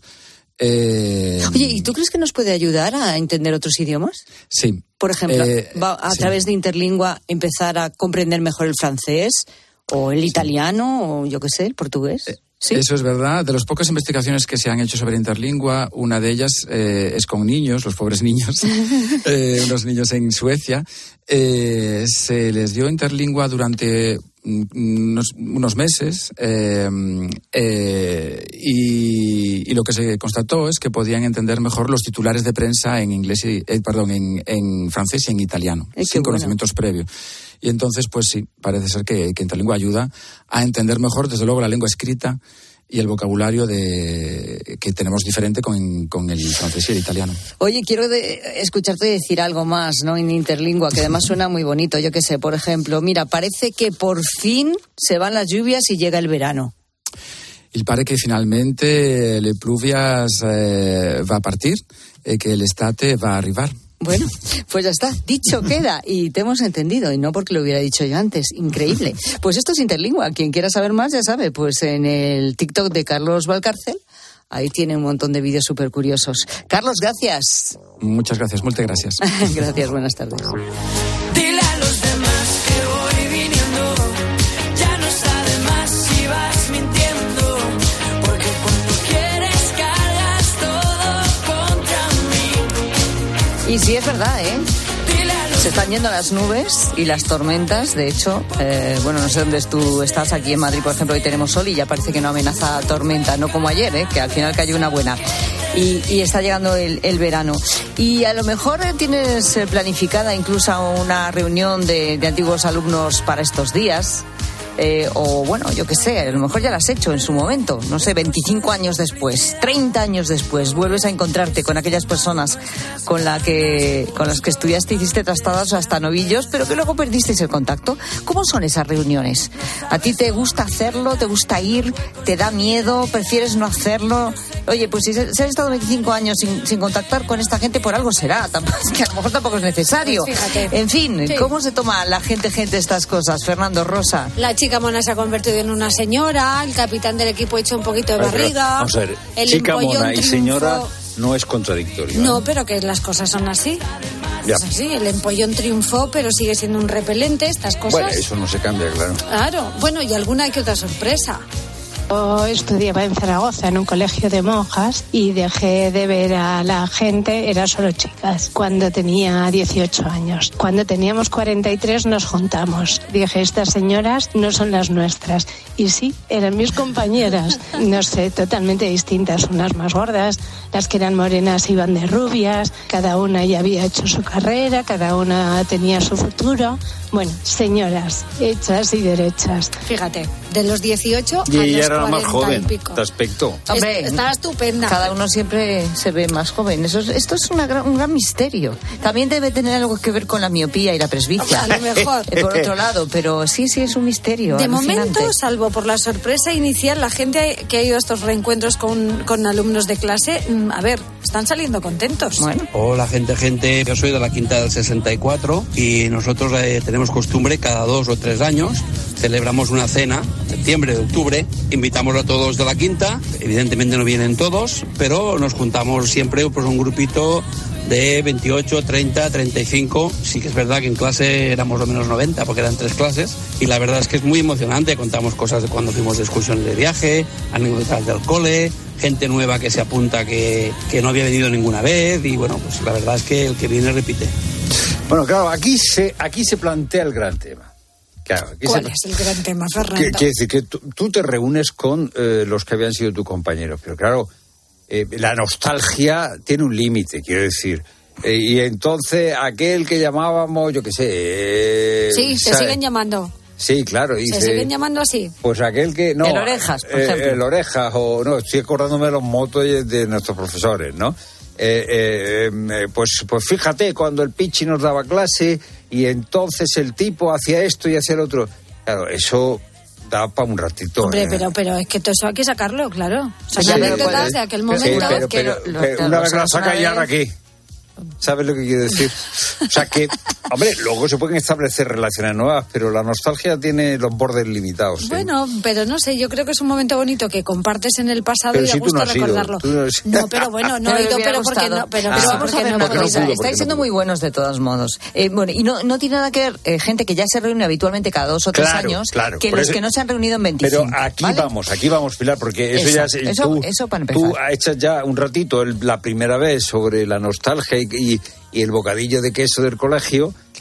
Eh, Oye, ¿y tú crees que nos puede ayudar a entender otros idiomas? Sí. Por ejemplo, eh, va a sí. través de interlingua empezar a comprender mejor el francés, o el italiano, o yo qué sé, el portugués. ¿Sí? Eso es verdad. De las pocas investigaciones que se han hecho sobre interlingua, una de ellas eh, es con niños, los pobres niños, eh, unos niños en Suecia. Eh, se les dio interlingua durante unos, unos meses eh, eh, y, y lo que se constató es que podían entender mejor los titulares de prensa en inglés y, eh, perdón, en, en francés y en italiano, Ay, sin bueno. conocimientos previos. Y entonces, pues sí, parece ser que, que Interlingua ayuda a entender mejor, desde luego, la lengua escrita y el vocabulario de que tenemos diferente con, con el francés y el italiano. Oye, quiero de, escucharte decir algo más, ¿no? En Interlingua, que además suena muy bonito. Yo qué sé, por ejemplo, mira, parece que por fin se van las lluvias y llega el verano. Il pare che finalmente le pluvias eh, va a partir e che l'estate va a arrivar. Bueno, pues ya está, dicho queda y te hemos entendido y no porque lo hubiera dicho yo antes, increíble. Pues esto es Interlingua, quien quiera saber más ya sabe, pues en el TikTok de Carlos Valcárcel, ahí tiene un montón de vídeos súper curiosos. Carlos, gracias. Muchas gracias, muchas gracias. Gracias, buenas tardes. Dile a los demás que voy viniendo, ya no está de más si vas mintiendo, porque cuando quieres cargas todo contra mí. Y sí, es verdad, ¿eh? Se están yendo las nubes y las tormentas. De hecho, eh, bueno, no sé dónde tú estás. Aquí en Madrid, por ejemplo, hoy tenemos sol y ya parece que no amenaza tormenta, no como ayer, ¿eh? Que al final cayó una buena. Y, y está llegando el, el verano. Y a lo mejor eh, tienes eh, planificada incluso una reunión de, de antiguos alumnos para estos días. Eh, o bueno, yo qué sé, a lo mejor ya lo has hecho en su momento, no sé, veinticinco años después, treinta años después, vuelves a encontrarte con aquellas personas con, la que, con las que estudiaste, hiciste trastados hasta novillos, pero que luego perdisteis el contacto. ¿Cómo son esas reuniones? ¿A ti te gusta hacerlo? ¿Te gusta ir? ¿Te da miedo? ¿Prefieres no hacerlo? Oye, pues si se, se has estado veinticinco años sin, sin contactar con esta gente, por algo será, tampoco, es que a lo mejor tampoco es necesario. Pues fíjate. En fin, Sí. ¿cómo se toma la gente, gente estas cosas? Fernando, Rosa. La chica mona se ha convertido en una señora, el capitán del equipo ha hecho un poquito de Pero, barriga. Vamos a ver, el chica empollón mona y triunfó. señora no es contradictorio. ¿eh? No, pero que las cosas son así. Ya. Es así, el empollón triunfó, pero sigue siendo un repelente, estas cosas. Bueno, eso no se cambia, claro. Claro, bueno, y alguna que otra sorpresa. Yo estudiaba en Zaragoza en un colegio de monjas y dejé de ver a la gente, era solo chicas, cuando tenía dieciocho años. Cuando teníamos cuarenta y tres nos juntamos. Dije, estas señoras no son las nuestras. Y sí, eran mis compañeras, no sé, totalmente distintas, unas más gordas, las que eran morenas iban de rubias, cada una ya había hecho su carrera, cada una tenía su futuro. Bueno, señoras, hechas y derechas. Fíjate, de los dieciocho Y a ella los era la más cuarenta joven, y pico. de aspecto. Hombre, Es- estaba estupenda. Cada uno siempre se ve más joven. Eso es- esto es una gran- un gran misterio. También debe tener algo que ver con la miopía y la presbicia. A lo mejor. Eh, Por otro lado, pero sí, sí, es un misterio. De alucinante. momento, salvo por la sorpresa inicial, la gente que ha ido a estos reencuentros con, con alumnos de clase, mm, a ver, están saliendo contentos. Bueno. Hola gente, gente, yo soy de la Quinta del sesenta y cuatro y nosotros eh, tenemos costumbre cada dos o tres años, celebramos una cena, septiembre, de octubre, invitamos a todos de la Quinta, evidentemente no vienen todos, pero nos juntamos siempre pues un grupito de veintiocho, treinta, treinta y cinco, sí que es verdad que en clase éramos lo menos noventa porque eran tres clases y la verdad es que es muy emocionante, contamos cosas de cuando fuimos de excursiones de viaje, anécdotas del cole, gente nueva que se apunta que, que no había venido ninguna vez y bueno, pues la verdad es que el que viene repite. Bueno, claro, aquí se, aquí se plantea el gran tema. Claro, aquí ¿Cuál se, es el gran tema, Fernando? que- Quiere decir que tú, tú te reúnes con eh, los que habían sido tus compañeros, pero claro, eh, la nostalgia tiene un límite, quiero decir. Eh, y entonces aquel que llamábamos, yo qué sé... eh, Sí, se ¿sabe? siguen llamando. Sí, claro, dice... Se siguen llamando así. Pues aquel que... No, El Orejas, por eh, ejemplo. El Orejas, o no, estoy acordándome de los motos de nuestros profesores, ¿no? Eh, eh, eh, pues, pues fíjate, cuando el Pichi nos daba clase y entonces el tipo hacía esto y hacía el otro. Claro, eso da para un ratito. Hombre, ¿eh? pero, pero es que todo eso hay que sacarlo, claro. O sea, Sí, las pero anécdotas puede- de aquel sí, momento. pero, pero- pero una vez que la saca ya aquí. ¿Sabes lo que quiero decir? O sea que, hombre, luego se pueden establecer relaciones nuevas, pero la nostalgia tiene los bordes limitados. ¿sí? Bueno, pero no sé, yo creo que es un momento bonito que compartes en el pasado Pero y si da tú gusto no has ido, recordarlo. tú no has- No, pero bueno, no Pero he me ido, hubiera pero porque gustado. no, pero, Pero pero vamos porque a ver no una puedo cosa. ir. Estáis siendo muy buenos de todos modos. Eh, bueno, y no, no tiene nada que ver eh, gente que ya se reúne habitualmente cada dos o tres Claro, pues años claro, que por los eso- que no se han reunido en veinticinco. Pero aquí ¿vale? vamos, aquí vamos, Pilar, porque eso, Eso, ya es... eso- tú, eso para empezar. tú echas ya un ratito el- la primera vez sobre la nostalgia y, y- y el bocadillo de queso del colegio, ¿no?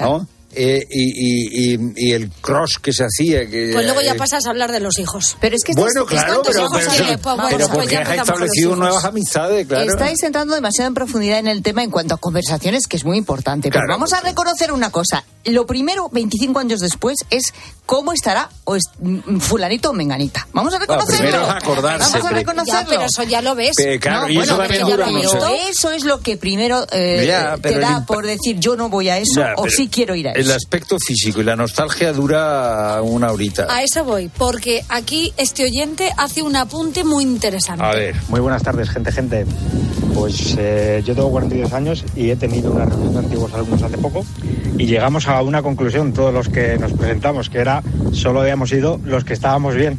Eh, y, y, y el cross que se hacía. Que, pues luego ya eh, pasas a hablar de los hijos. Pero es que bueno, estáis, claro, pero, hijos pero, tiene, pero, pues, pero pues porque ya has empezamos establecido con los nuevas amistades, claro. Estáis entrando demasiado en profundidad en el tema en cuanto a conversaciones, que es muy importante. Pero Claro, vamos a reconocer una cosa. Lo primero, veinticinco años después, es cómo estará o es, mm, fulanito o menganita. Vamos a reconocerlo. primero es acordarse, Vamos a pero- reconocerlo. Ya, pero eso ya lo ves. Pero, claro, No, y eso bueno, también pero dura ya lo mucho. ves. Eso es lo que primero eh, Ya, pero te da el impa- por decir yo no voy a eso Ya, o pero sí quiero ir a El eso. aspecto físico y la nostalgia dura una horita. A eso voy, porque aquí este oyente hace un apunte muy interesante. A ver. Muy buenas tardes, gente, gente. Pues eh, yo tengo cuarenta y dos años y he tenido una reunión de antiguos alumnos hace poco y llegamos a una conclusión, todos los que nos presentamos, que era solo habíamos ido los que estábamos bien.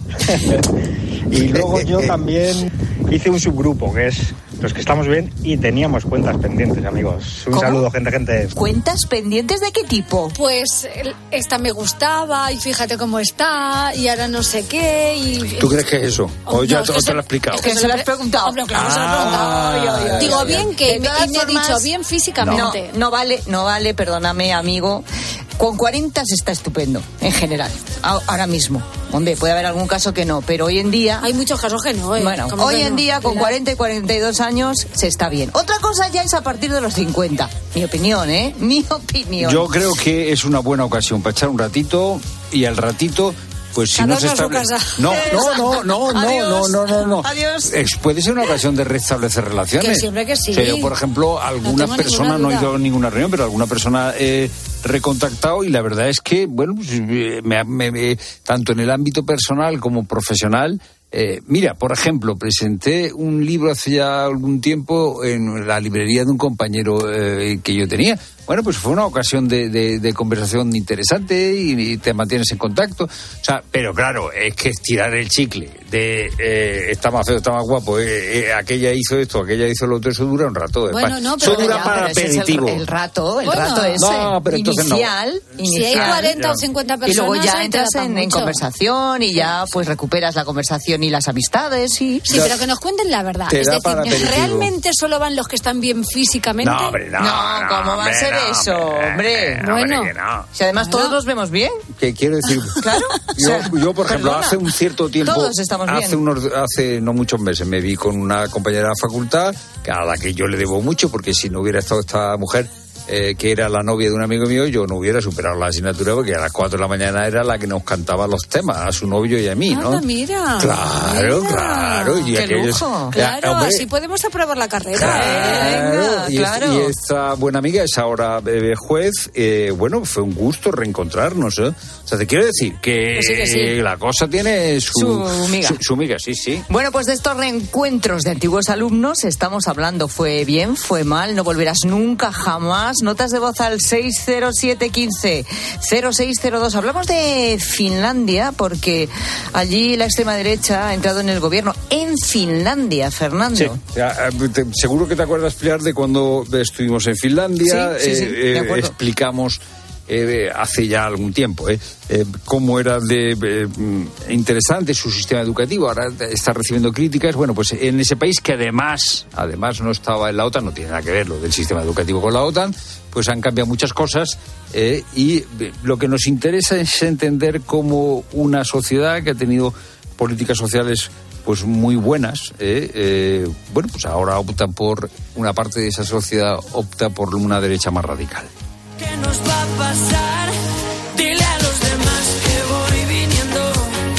Y luego yo también hice un subgrupo, que es los que estamos bien y teníamos cuentas pendientes, amigos. Un ¿Cómo? saludo, gente, gente. ¿Cuentas pendientes de qué tipo? Pues el- esta me gustaba y fíjate cómo está y ahora no sé qué. Y... ¿Tú crees que es eso? ¿O ya No, es te, que o te se- lo he explicado? es que se lo has preguntado. Hombre, claro, se lo he Ah, preguntado. ya, ya, Digo ya. bien que De me, todas y me he formas, dicho bien físicamente. No, no vale, no vale, perdóname, amigo. Con cuarenta se está estupendo, en general. A- Ahora mismo. Hombre, puede haber algún caso que no, pero hoy en día... Hay muchos casos que no, ¿eh? Bueno, ¿Cómo hoy que en no? día con Mira. cuarenta y cuarenta y dos años se está bien. Otra cosa ya es a partir de los cincuenta. Mi opinión, ¿eh? Mi opinión. Yo creo que es una buena ocasión para echar un ratito y al ratito, pues si Cada no se uno a su establece... casa. No, no, no, no, no, Adiós. no, no, no, no. Adiós. Es- puede ser una ocasión de restablecer relaciones. Que siempre que sí. O sea, yo, por ejemplo, alguna tengo persona, ninguna no he duda. ido a ninguna reunión, pero alguna persona he recontactado y la verdad es que, bueno, pues, eh, me, me- me- tanto en el ámbito personal como profesional, eh, mira, por ejemplo, presenté un libro hace ya algún tiempo en la librería de un compañero eh, que yo tenía. Bueno, pues fue una ocasión de, de- de conversación interesante y, y te mantienes en contacto. O sea, pero claro, es que estirar el chicle de eh, está más feo, está más guapo, eh, eh, aquella hizo esto, aquella hizo lo otro, eso dura un rato. eh. Bueno, no, eso pero dura ya, para pero ese es el- aperitivo. el, rato, el Bueno. rato ese. No, pero entonces no. inicial, Si hay inicial. cuarenta o cincuenta Y personas, luego ya ahí te entras da pa' en, en mucho. conversación y ya pues recuperas la conversación y las amistades y... Sí, pero que nos cuenten la verdad. Te Es da para decir, aperitivo. ¿realmente solo van los que están bien físicamente? No, hombre, no. No, ¿cómo va a hombre, ser no, eso, hombre? no, Bueno. hombre, que no. Si además todos nos vemos bien. ¿Qué quiero decir? Claro. Yo, O sea, yo, por ejemplo, perdona. hace un cierto tiempo, Todos estamos bien. hace unos, hace no muchos meses, me vi con una compañera de la facultad, que a la que yo le debo mucho, porque si no hubiera estado esta mujer, eh, que era la novia de un amigo mío, yo no hubiera superado la asignatura, porque a las cuatro de la mañana era la que nos cantaba los temas, a su novio y a mí, ¿no? Anda, mira. Claro, Mira. claro. Y Qué aquellos- lujo. Ya, Claro, hombre, así podemos aprobar la carrera. Claro, Venga, y, es- claro. y esta buena amiga es ahora eh, juez. Eh, bueno, fue un gusto reencontrarnos. ¿eh? O sea, te quiero decir que, Que sí, que sí. la cosa tiene su, Su miga. Su, su miga, sí, sí. Bueno, pues de estos reencuentros de antiguos alumnos estamos hablando. ¿Fue bien? ¿Fue mal? ¿No volverás nunca, jamás? Notas de voz al seis cero siete uno cinco cero seis cero dos. Hablamos de Finlandia porque allí la extrema derecha ha entrado en el gobierno. En Finlandia, Fernando. Sí, ya, eh, te- seguro que te acuerdas, Pilar, de cuando estuvimos en Finlandia. Sí, sí, sí, eh, de eh, acuerdo. explicamos eh, hace ya algún tiempo eh, eh, cómo era de eh, mm, interesante su sistema educativo. Ahora está recibiendo críticas. Bueno, pues en ese país que además, además no estaba en la OTAN, no tiene nada que ver lo del sistema educativo con la OTAN, pues han cambiado muchas cosas eh, y eh, lo que nos interesa es entender cómo una sociedad que ha tenido políticas sociales pues muy buenas, eh, eh, bueno, pues ahora optan por, una parte de esa sociedad opta por una derecha más radical. ¿Qué nos va a pasar? Dile a los demás que voy viniendo.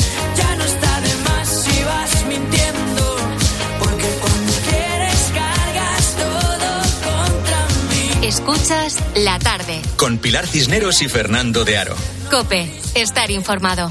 Ya no está de más si vas mintiendo. Porque cuando quieres cargas todo contra mí. Escuchas La Tarde. Con Pilar Cisneros y Fernando de Aro. COPE. Estar informado.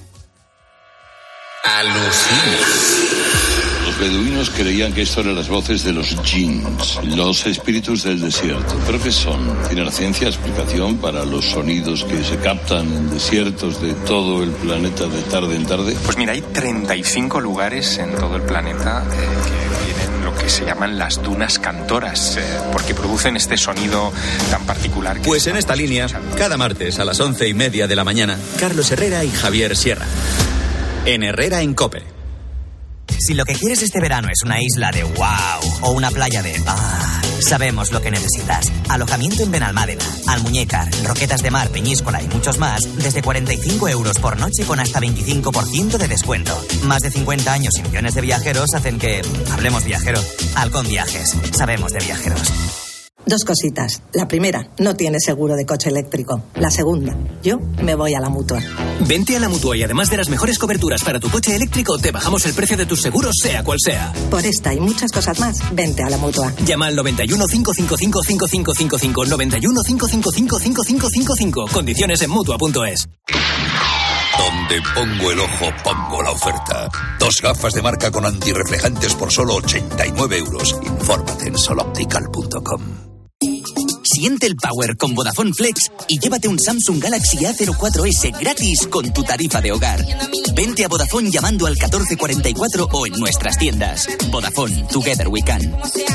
Alucina. Los beduinos creían que esto eran las voces de los jinns, los espíritus del desierto. ¿Pero qué son? ¿Tiene la ciencia explicación para los sonidos que se captan en desiertos de todo el planeta de tarde en tarde? Pues mira, hay treinta y cinco lugares en todo el planeta eh, que tienen lo que se llaman las dunas cantoras, eh, porque producen este sonido tan particular. Que Pues en esta línea, cada martes a las once y media de la mañana, Carlos Herrera y Javier Sierra. En Herrera en COPE. Si lo que quieres este verano es una isla de wow o una playa de ah, Sabemos lo que necesitas. Alojamiento en Benalmádena, Almuñécar, Roquetas de Mar, Peñíscola y muchos más desde cuarenta y cinco euros por noche con hasta veinticinco por ciento de descuento. Más de cincuenta años y millones de viajeros hacen que hablemos viajero. Halcón Viajes. Sabemos de viajeros. Dos cositas. La primera, no tienes seguro de coche eléctrico. La segunda, yo me voy a la Mutua. Vente a la Mutua y además de las mejores coberturas para tu coche eléctrico, te bajamos el precio de tus seguros, sea cual sea. Por esta y muchas cosas más, vente a la Mutua. Llama al noventa y uno, cinco cinco cinco, cinco cinco cinco cinco, noventa y uno, cinco cinco cinco, cinco cinco cinco cinco. Condiciones en Mutua punto es. Donde pongo el ojo, pongo la oferta. Dos gafas de marca con antirreflejantes por solo ochenta y nueve euros. Infórmate en sol optical punto com. Siente el power con Vodafone Flex y llévate un Samsung Galaxy A cero cuatro ese gratis con tu tarifa de hogar. Vente a Vodafone llamando al catorce cuarenta y cuatro o en nuestras tiendas. Vodafone, Together We Can.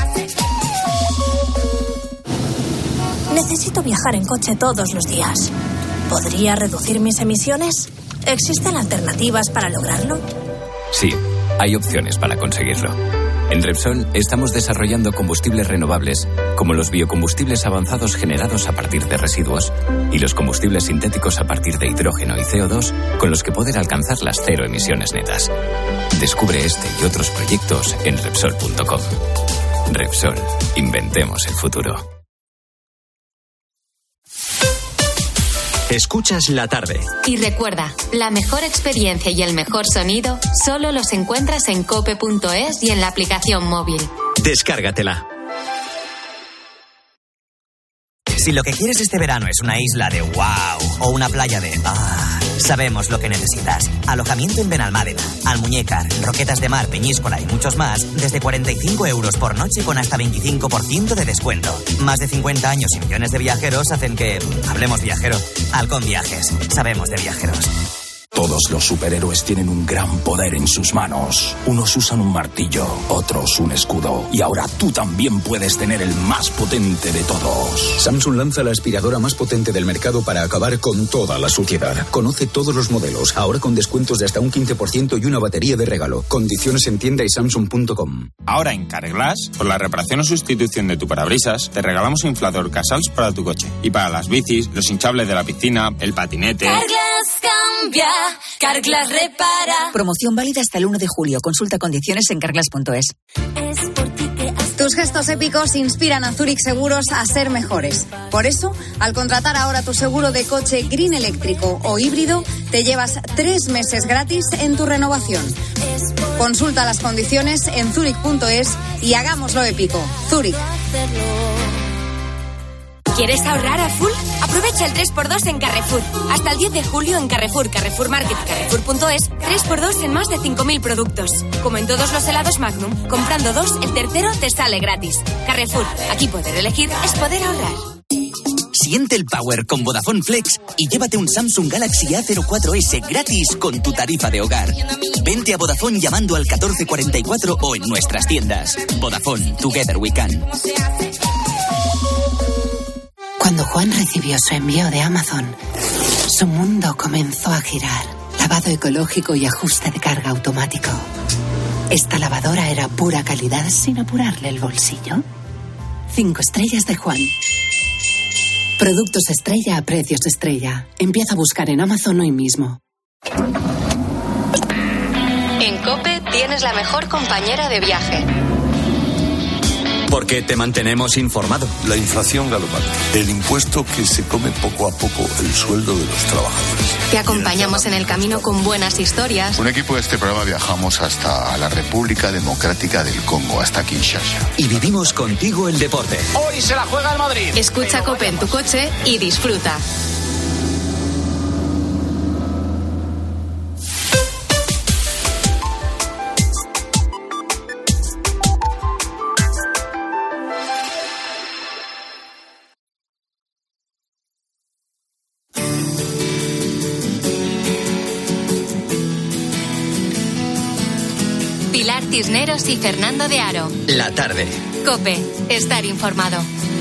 Necesito viajar en coche todos los días. ¿Podría reducir mis emisiones? ¿Existen alternativas para lograrlo? Sí, hay opciones para conseguirlo. En Repsol estamos desarrollando combustibles renovables, como los biocombustibles avanzados generados a partir de residuos y los combustibles sintéticos a partir de hidrógeno y C O dos, con los que poder alcanzar las cero emisiones netas. Descubre este y otros proyectos en Repsol punto com. Repsol, inventemos el futuro. Escuchas la tarde. Y recuerda, la mejor experiencia y el mejor sonido solo los encuentras en cope punto es y en la aplicación móvil. Descárgatela. Si lo que quieres este verano es una isla de wow o una playa de ah, sabemos lo que necesitas. Alojamiento en Benalmádena, Almuñécar, Roquetas de Mar, Peñíscola y muchos más desde cuarenta y cinco euros por noche con hasta veinticinco por ciento de descuento. Más de cincuenta años y millones de viajeros hacen que hablemos viajero. Halcón Viajes. Sabemos de viajeros. Todos los superhéroes tienen un gran poder en sus manos. Unos usan un martillo, otros un escudo. Y ahora tú también puedes tener el más potente de todos. Samsung lanza la aspiradora más potente del mercado para acabar con toda la suciedad. Conoce todos los modelos, ahora con descuentos de hasta un quince por ciento y una batería de regalo. Condiciones en tienda y samsung punto com. Ahora en Carglass, por la reparación o sustitución de tu parabrisas, te regalamos un inflador Casals para tu coche. Y para las bicis, los hinchables de la piscina, el patinete... Carglass cambia, Carglass repara. Promoción válida hasta el uno de julio. Consulta condiciones en carglass punto es. Tus gestos épicos inspiran a Zurich Seguros a ser mejores. Por eso, al contratar ahora tu seguro de coche Green eléctrico o híbrido, te llevas tres meses gratis en tu renovación. Consulta las condiciones en zurich punto es y hagámoslo épico. Zurich. ¿Quieres ahorrar a full? Aprovecha el tres por dos en Carrefour. Hasta el diez de julio en Carrefour, Carrefour Market y Carrefour punto es, tres por dos en más de cinco mil productos. Como en todos los helados Magnum, comprando dos, el tercero te sale gratis. Carrefour, aquí poder elegir es poder ahorrar. Siente el power con Vodafone Flex y llévate un Samsung Galaxy A cero cuatro ese gratis con tu tarifa de hogar. Vente a Vodafone llamando al catorce cuarenta y cuatro o en nuestras tiendas. Vodafone, Together We Can. Cuando Juan recibió su envío de Amazon, su mundo comenzó a girar. Lavado ecológico y ajuste de carga automático. Esta lavadora era pura calidad sin apurarle el bolsillo. Cinco estrellas de Juan. Productos estrella a precios estrella. Empieza a buscar en Amazon hoy mismo. En COPE tienes la mejor compañera de viaje. Porque te mantenemos informado. La inflación galopante. El impuesto que se come poco a poco el sueldo de los trabajadores. Te acompañamos en el camino con buenas historias. Un equipo de este programa viajamos hasta la República Democrática del Congo, hasta Kinshasa. Y vivimos contigo el deporte. Hoy se la juega el Madrid. Escucha COPE en tu coche y disfruta. Pilar Cisneros y Fernando de Aro. La tarde. COPE, estar informado.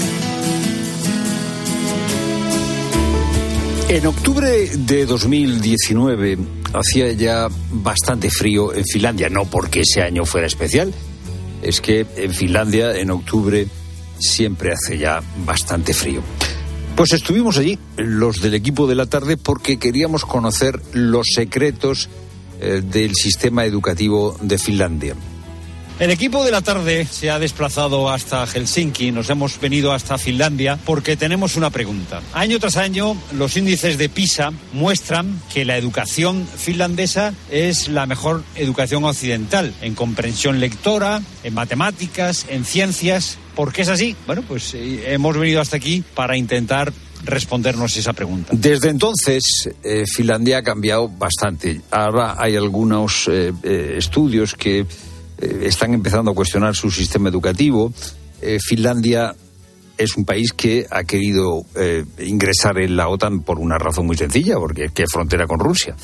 En octubre de dos mil diecinueve hacía ya bastante frío en Finlandia, no porque ese año fuera especial, es que en Finlandia en octubre siempre hace ya bastante frío. Pues estuvimos allí, los del equipo de la tarde, porque queríamos conocer los secretos eh, del sistema educativo de Finlandia. El equipo de la tarde se ha desplazado hasta Helsinki, nos hemos venido hasta Finlandia porque tenemos una pregunta. Año tras año, los índices de PISA muestran que la educación finlandesa es la mejor educación occidental, en comprensión lectora, en matemáticas, en ciencias. ¿Por qué es así? Bueno, pues eh, hemos venido hasta aquí para intentar respondernos esa pregunta. Desde entonces, eh, Finlandia ha cambiado bastante. Ahora hay algunos eh, eh, estudios que están empezando a cuestionar su sistema educativo. Eh, Finlandia es un país que ha querido eh, ingresar en la OTAN por una razón muy sencilla, porque es que es frontera con Rusia.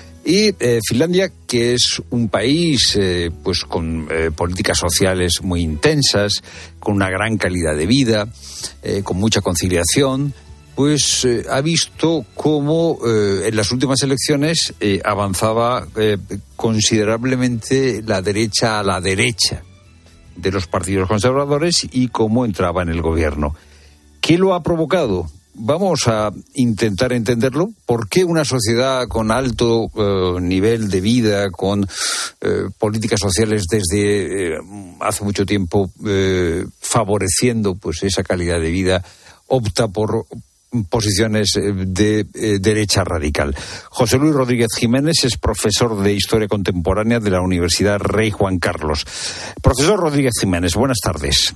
Y eh, Finlandia, que es un país eh, pues con eh, políticas sociales muy intensas, con una gran calidad de vida, eh, con mucha conciliación, pues eh, ha visto cómo eh, en las últimas elecciones eh, avanzaba eh, considerablemente la derecha a la derecha de los partidos conservadores y cómo entraba en el gobierno. ¿Qué lo ha provocado? Vamos a intentar entenderlo. ¿Por qué una sociedad con alto eh, nivel de vida, con eh, políticas sociales desde eh, hace mucho tiempo eh, favoreciendo pues esa calidad de vida, opta por posiciones de eh, derecha radical? José Luis Rodríguez Jiménez es profesor de Historia Contemporánea de la Universidad Rey Juan Carlos. Profesor Rodríguez Jiménez, buenas tardes.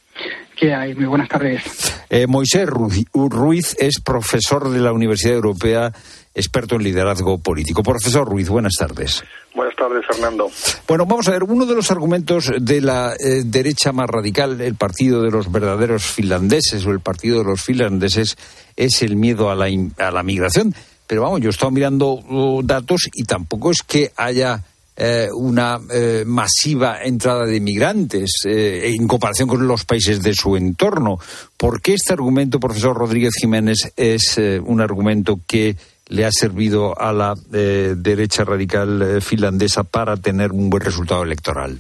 ¿Qué hay? Muy buenas tardes. Eh, Moisés Ruiz es profesor de la Universidad Europea, experto en liderazgo político. Profesor Ruiz, buenas tardes. Buenas tardes, Fernando. Bueno, vamos a ver, uno de los argumentos de la eh, derecha más radical, el partido de los verdaderos finlandeses o el partido de los finlandeses, es el miedo a la, a la migración. Pero vamos, yo he estado mirando uh, datos y tampoco es que haya eh, una eh, masiva entrada de migrantes eh, en comparación con los países de su entorno. ¿Por qué este argumento, profesor Rodríguez Jiménez, es eh, un argumento que le ha servido a la eh, derecha radical eh, finlandesa para tener un buen resultado electoral?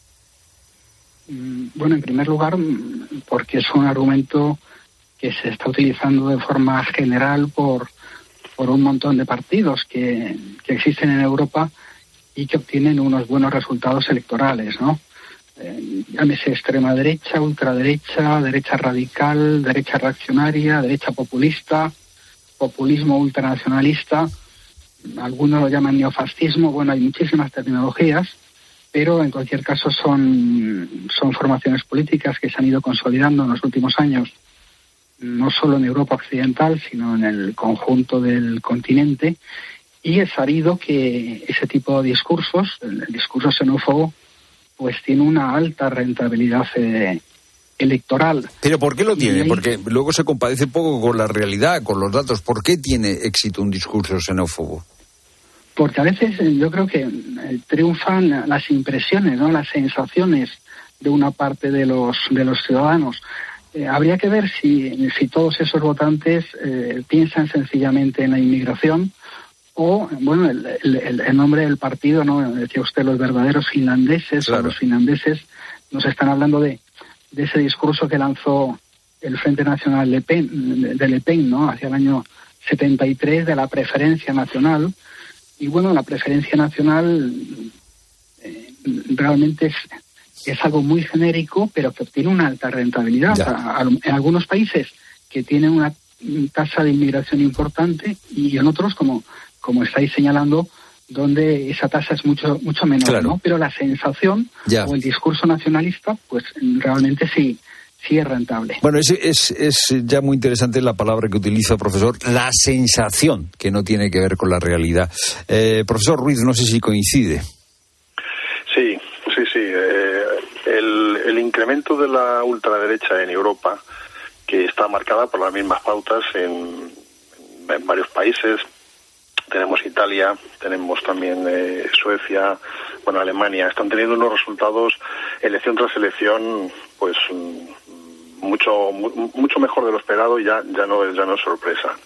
Bueno, en primer lugar, porque es un argumento que se está utilizando de forma general por, por un montón de partidos que, que existen en Europa y que obtienen unos buenos resultados electorales, ¿no? Eh, llámese extrema derecha, ultraderecha, derecha radical, derecha reaccionaria, derecha populista, populismo ultranacionalista, algunos lo llaman neofascismo. Bueno, hay muchísimas terminologías, pero en cualquier caso son, son formaciones políticas que se han ido consolidando en los últimos años, no solo en Europa occidental, sino en el conjunto del continente, y es sabido que ese tipo de discursos, el discurso xenófobo, pues tiene una alta rentabilidad eh, electoral. ¿Pero por qué lo tiene? Ahí, porque luego se compadece poco con la realidad, con los datos. ¿Por qué tiene éxito un discurso xenófobo? Porque a veces yo creo que triunfan las impresiones, ¿no? Las sensaciones de una parte de los de los ciudadanos. Eh, habría que ver si, si todos esos votantes eh, piensan sencillamente en la inmigración o, bueno, el, el, el nombre del partido, ¿no? Decía usted, los verdaderos finlandeses, claro. O los finlandeses nos están hablando de, de ese discurso que lanzó el Frente Nacional Le Pen, de Le Pen, ¿no? Hacia el año setenta y tres, de la preferencia nacional. Y bueno, la preferencia nacional eh, realmente es, es algo muy genérico, pero que obtiene una alta rentabilidad. A, a, en algunos países que tienen una tasa de inmigración importante y en otros, como, como estáis señalando, donde esa tasa es mucho mucho menor, claro. ¿No? Pero la sensación ya. O el discurso nacionalista, pues realmente sí. Sí es rentable. Bueno, es, es, es ya muy interesante la palabra que utiliza, profesor, la sensación, que no tiene que ver con la realidad. Eh, profesor Ruiz, no sé si coincide. Sí, sí, sí. Eh, el, el incremento de la ultraderecha en Europa, que está marcada por las mismas pautas en, en varios países. Tenemos Italia, tenemos también eh, Suecia, bueno, Alemania. Están teniendo unos resultados, elección tras elección, pues mucho mucho mejor de lo esperado, y ya ya no es ya no es sorpresa.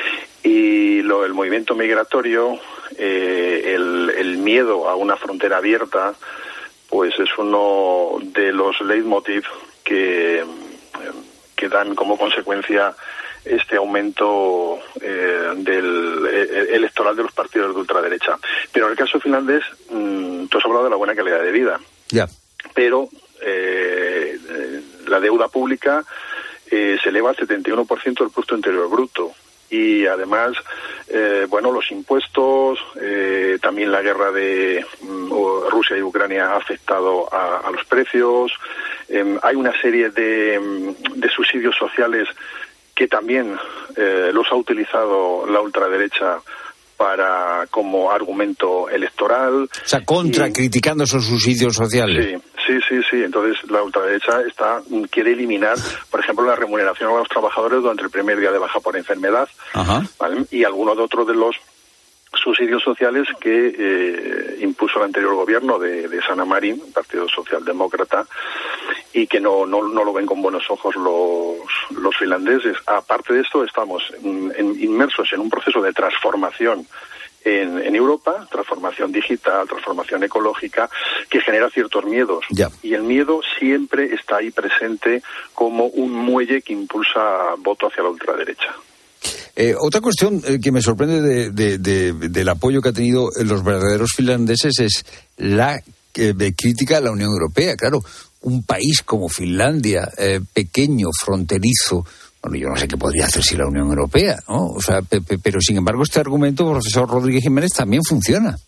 Y lo, el movimiento migratorio, eh, el, el miedo a una frontera abierta, pues es uno de los leitmotiv que que dan como consecuencia este aumento eh, del eh, electoral de los partidos de ultraderecha. Pero en el caso finlandés, mmm, tú has hablado de la buena calidad de vida. Ya. Pero eh, la deuda pública eh, se eleva al setenta y uno por ciento del Producto Interior Bruto. Y además, eh, bueno, los impuestos, eh, también la guerra de um, Rusia y Ucrania ha afectado a, a los precios. Eh, hay una serie de, de subsidios sociales que también eh, los ha utilizado la ultraderecha para como argumento electoral. O sea, contra, y, criticando esos subsidios sociales. Sí, sí, sí, sí. Entonces la ultraderecha está quiere eliminar, por ejemplo, la remuneración a los trabajadores durante el primer día de baja por enfermedad. Ajá. ¿Vale? Y algunos de otros de los subsidios sociales que eh, impuso el anterior gobierno de, de Sanna Marin, Partido Socialdemócrata, y que no, no, no lo ven con buenos ojos los, los finlandeses. Aparte de esto, estamos en, en, inmersos en un proceso de transformación en, en Europa, transformación digital, transformación ecológica, que genera ciertos miedos. Ya. Y el miedo siempre está ahí presente como un muelle que impulsa voto hacia la ultraderecha. Eh, otra cuestión eh, que me sorprende de, de, de, del apoyo que ha tenido los verdaderos finlandeses es la eh, crítica a la Unión Europea. Claro, un país como Finlandia, eh, pequeño, fronterizo, bueno, yo no sé qué podría hacer si la Unión Europea, ¿no? O sea, pe, pe, pero sin embargo este argumento, profesor Rodríguez Jiménez, también funciona.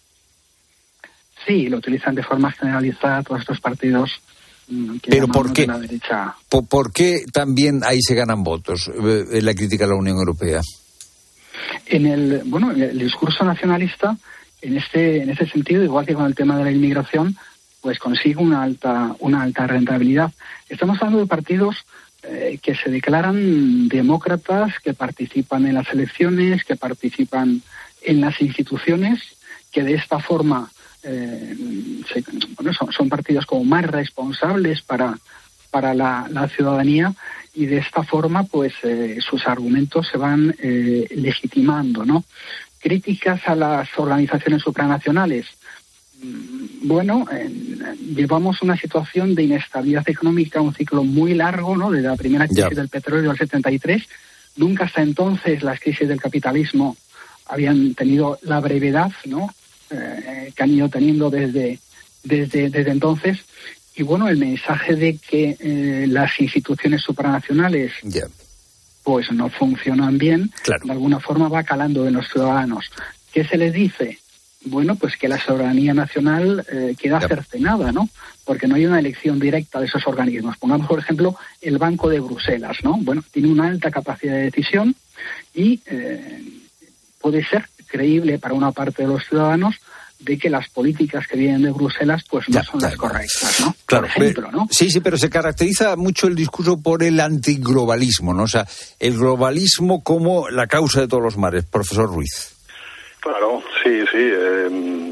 Sí, lo utilizan de forma generalizada todos estos partidos. ¿Pero por qué? La derecha. ¿Por, ¿Por qué también ahí se ganan votos eh, en la crítica a la Unión Europea? En el bueno, el discurso nacionalista, en este en ese sentido, igual que con el tema de la inmigración, pues consigue una alta una alta rentabilidad. Estamos hablando de partidos eh, que se declaran demócratas, que participan en las elecciones, que participan en las instituciones, que de esta forma Eh, se, bueno, son, son partidos como más responsables para para la, la ciudadanía, y de esta forma pues eh, sus argumentos se van eh, legitimando, ¿no? Críticas a las organizaciones supranacionales. Bueno, eh, llevamos una situación de inestabilidad económica, un ciclo muy largo, ¿no? Desde la primera crisis yeah. del petróleo del setenta y tres, nunca hasta entonces las crisis del capitalismo habían tenido la brevedad, ¿no? Eh, que han ido teniendo desde, desde, desde entonces. Y bueno, el mensaje de que eh, las instituciones supranacionales yeah. pues no funcionan bien, claro. de alguna forma va calando en los ciudadanos. ¿Qué se les dice? Bueno, pues que la soberanía nacional eh, queda yeah. cercenada, ¿no? Porque no hay una elección directa de esos organismos. Pongamos, por ejemplo, el Banco de Bruselas, ¿no? Bueno, tiene una alta capacidad de decisión y eh, puede ser creíble para una parte de los ciudadanos de que las políticas que vienen de Bruselas pues no ya, son ya, las correctas, ¿no? Claro, por ejemplo, ¿no? Sí, sí, pero se caracteriza mucho el discurso por el antiglobalismo, ¿no? O sea, el globalismo como la causa de todos los males, profesor Ruiz. Claro, sí, sí. Eh,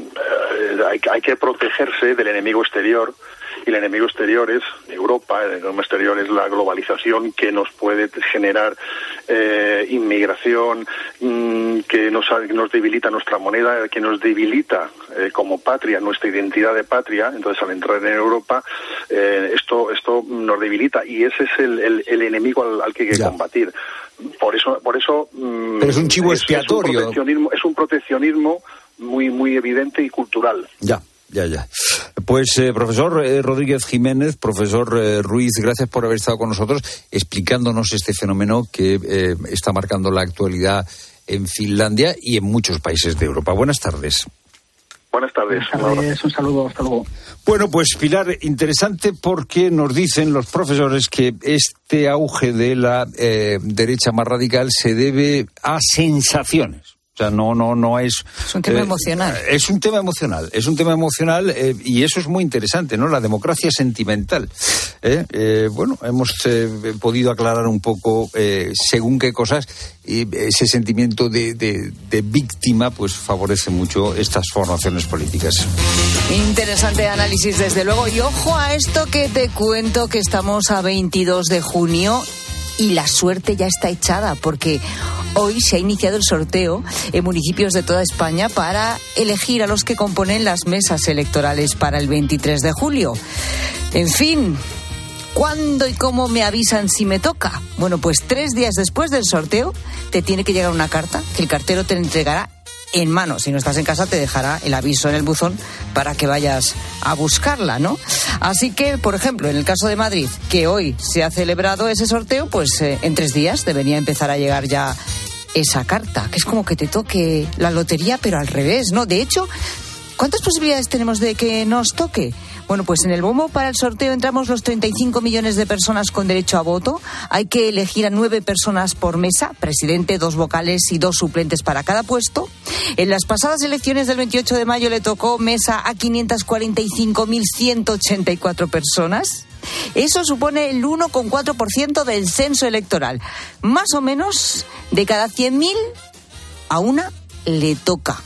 eh, hay, hay que protegerse del enemigo exterior. Y el enemigo exterior es Europa, el enemigo exterior es la globalización que nos puede generar eh, inmigración, mmm, que nos, nos debilita nuestra moneda, que nos debilita eh, como patria, nuestra identidad de patria. Entonces, al entrar en Europa, eh, esto esto nos debilita y ese es el, el, el enemigo al, al que hay que ya. combatir. Por eso, por eso. Mmm, Pero es un chivo expiatorio. Es un proteccionismo, es un proteccionismo muy, muy evidente y cultural. Ya. Ya, ya. Pues, eh, profesor eh, Rodríguez Jiménez, profesor eh, Ruiz, gracias por haber estado con nosotros explicándonos este fenómeno que eh, está marcando la actualidad en Finlandia y en muchos países de Europa. Buenas tardes. Buenas tardes. Buenas tardes, un saludo, hasta luego. Bueno, pues Pilar, interesante porque nos dicen los profesores que este auge de la eh, derecha más radical se debe a sensaciones. O sea, no, no, no es... Es un tema eh, emocional. Es un tema emocional, es un tema emocional eh, y eso es muy interesante, ¿no? La democracia sentimental. ¿eh? Eh, bueno, hemos eh, podido aclarar un poco eh, según qué cosas y ese sentimiento de, de, de víctima pues favorece mucho estas formaciones políticas. Interesante análisis, desde luego. Y ojo a esto que te cuento, que estamos a veintidós de junio y la suerte ya está echada, porque hoy se ha iniciado el sorteo en municipios de toda España para elegir a los que componen las mesas electorales para el veintitrés de julio. En fin, ¿Cuándo y cómo me avisan si me toca? Bueno, pues tres días después del sorteo te tiene que llegar una carta que el cartero te entregará en mano. Si no estás en casa, te dejará el aviso en el buzón para que vayas a buscarla, ¿no? Así que, por ejemplo, en el caso de Madrid, que hoy se ha celebrado ese sorteo, pues eh, en tres días debería empezar a llegar ya esa carta, que es como que te toque la lotería, pero al revés, ¿no? De hecho, ¿cuántas posibilidades tenemos de que nos toque? Bueno, pues en el bombo para el sorteo entramos los treinta y cinco millones de personas con derecho a voto. Hay que elegir a nueve personas por mesa, presidente, dos vocales y dos suplentes para cada puesto. En las pasadas elecciones del veintiocho de mayo le tocó mesa a quinientas cuarenta y cinco mil ciento ochenta y cuatro personas. Eso supone el uno coma cuatro por ciento del censo electoral. Más o menos de cada cien mil a una le toca.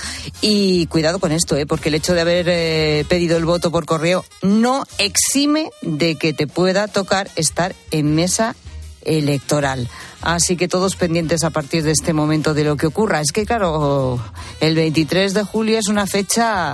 Y cuidado con esto, ¿eh? Porque el hecho de haber eh, pedido el voto por correo no exime de que te pueda tocar estar en mesa electoral. Así que todos pendientes a partir de este momento de lo que ocurra. Es que, claro, el veintitrés de julio es una fecha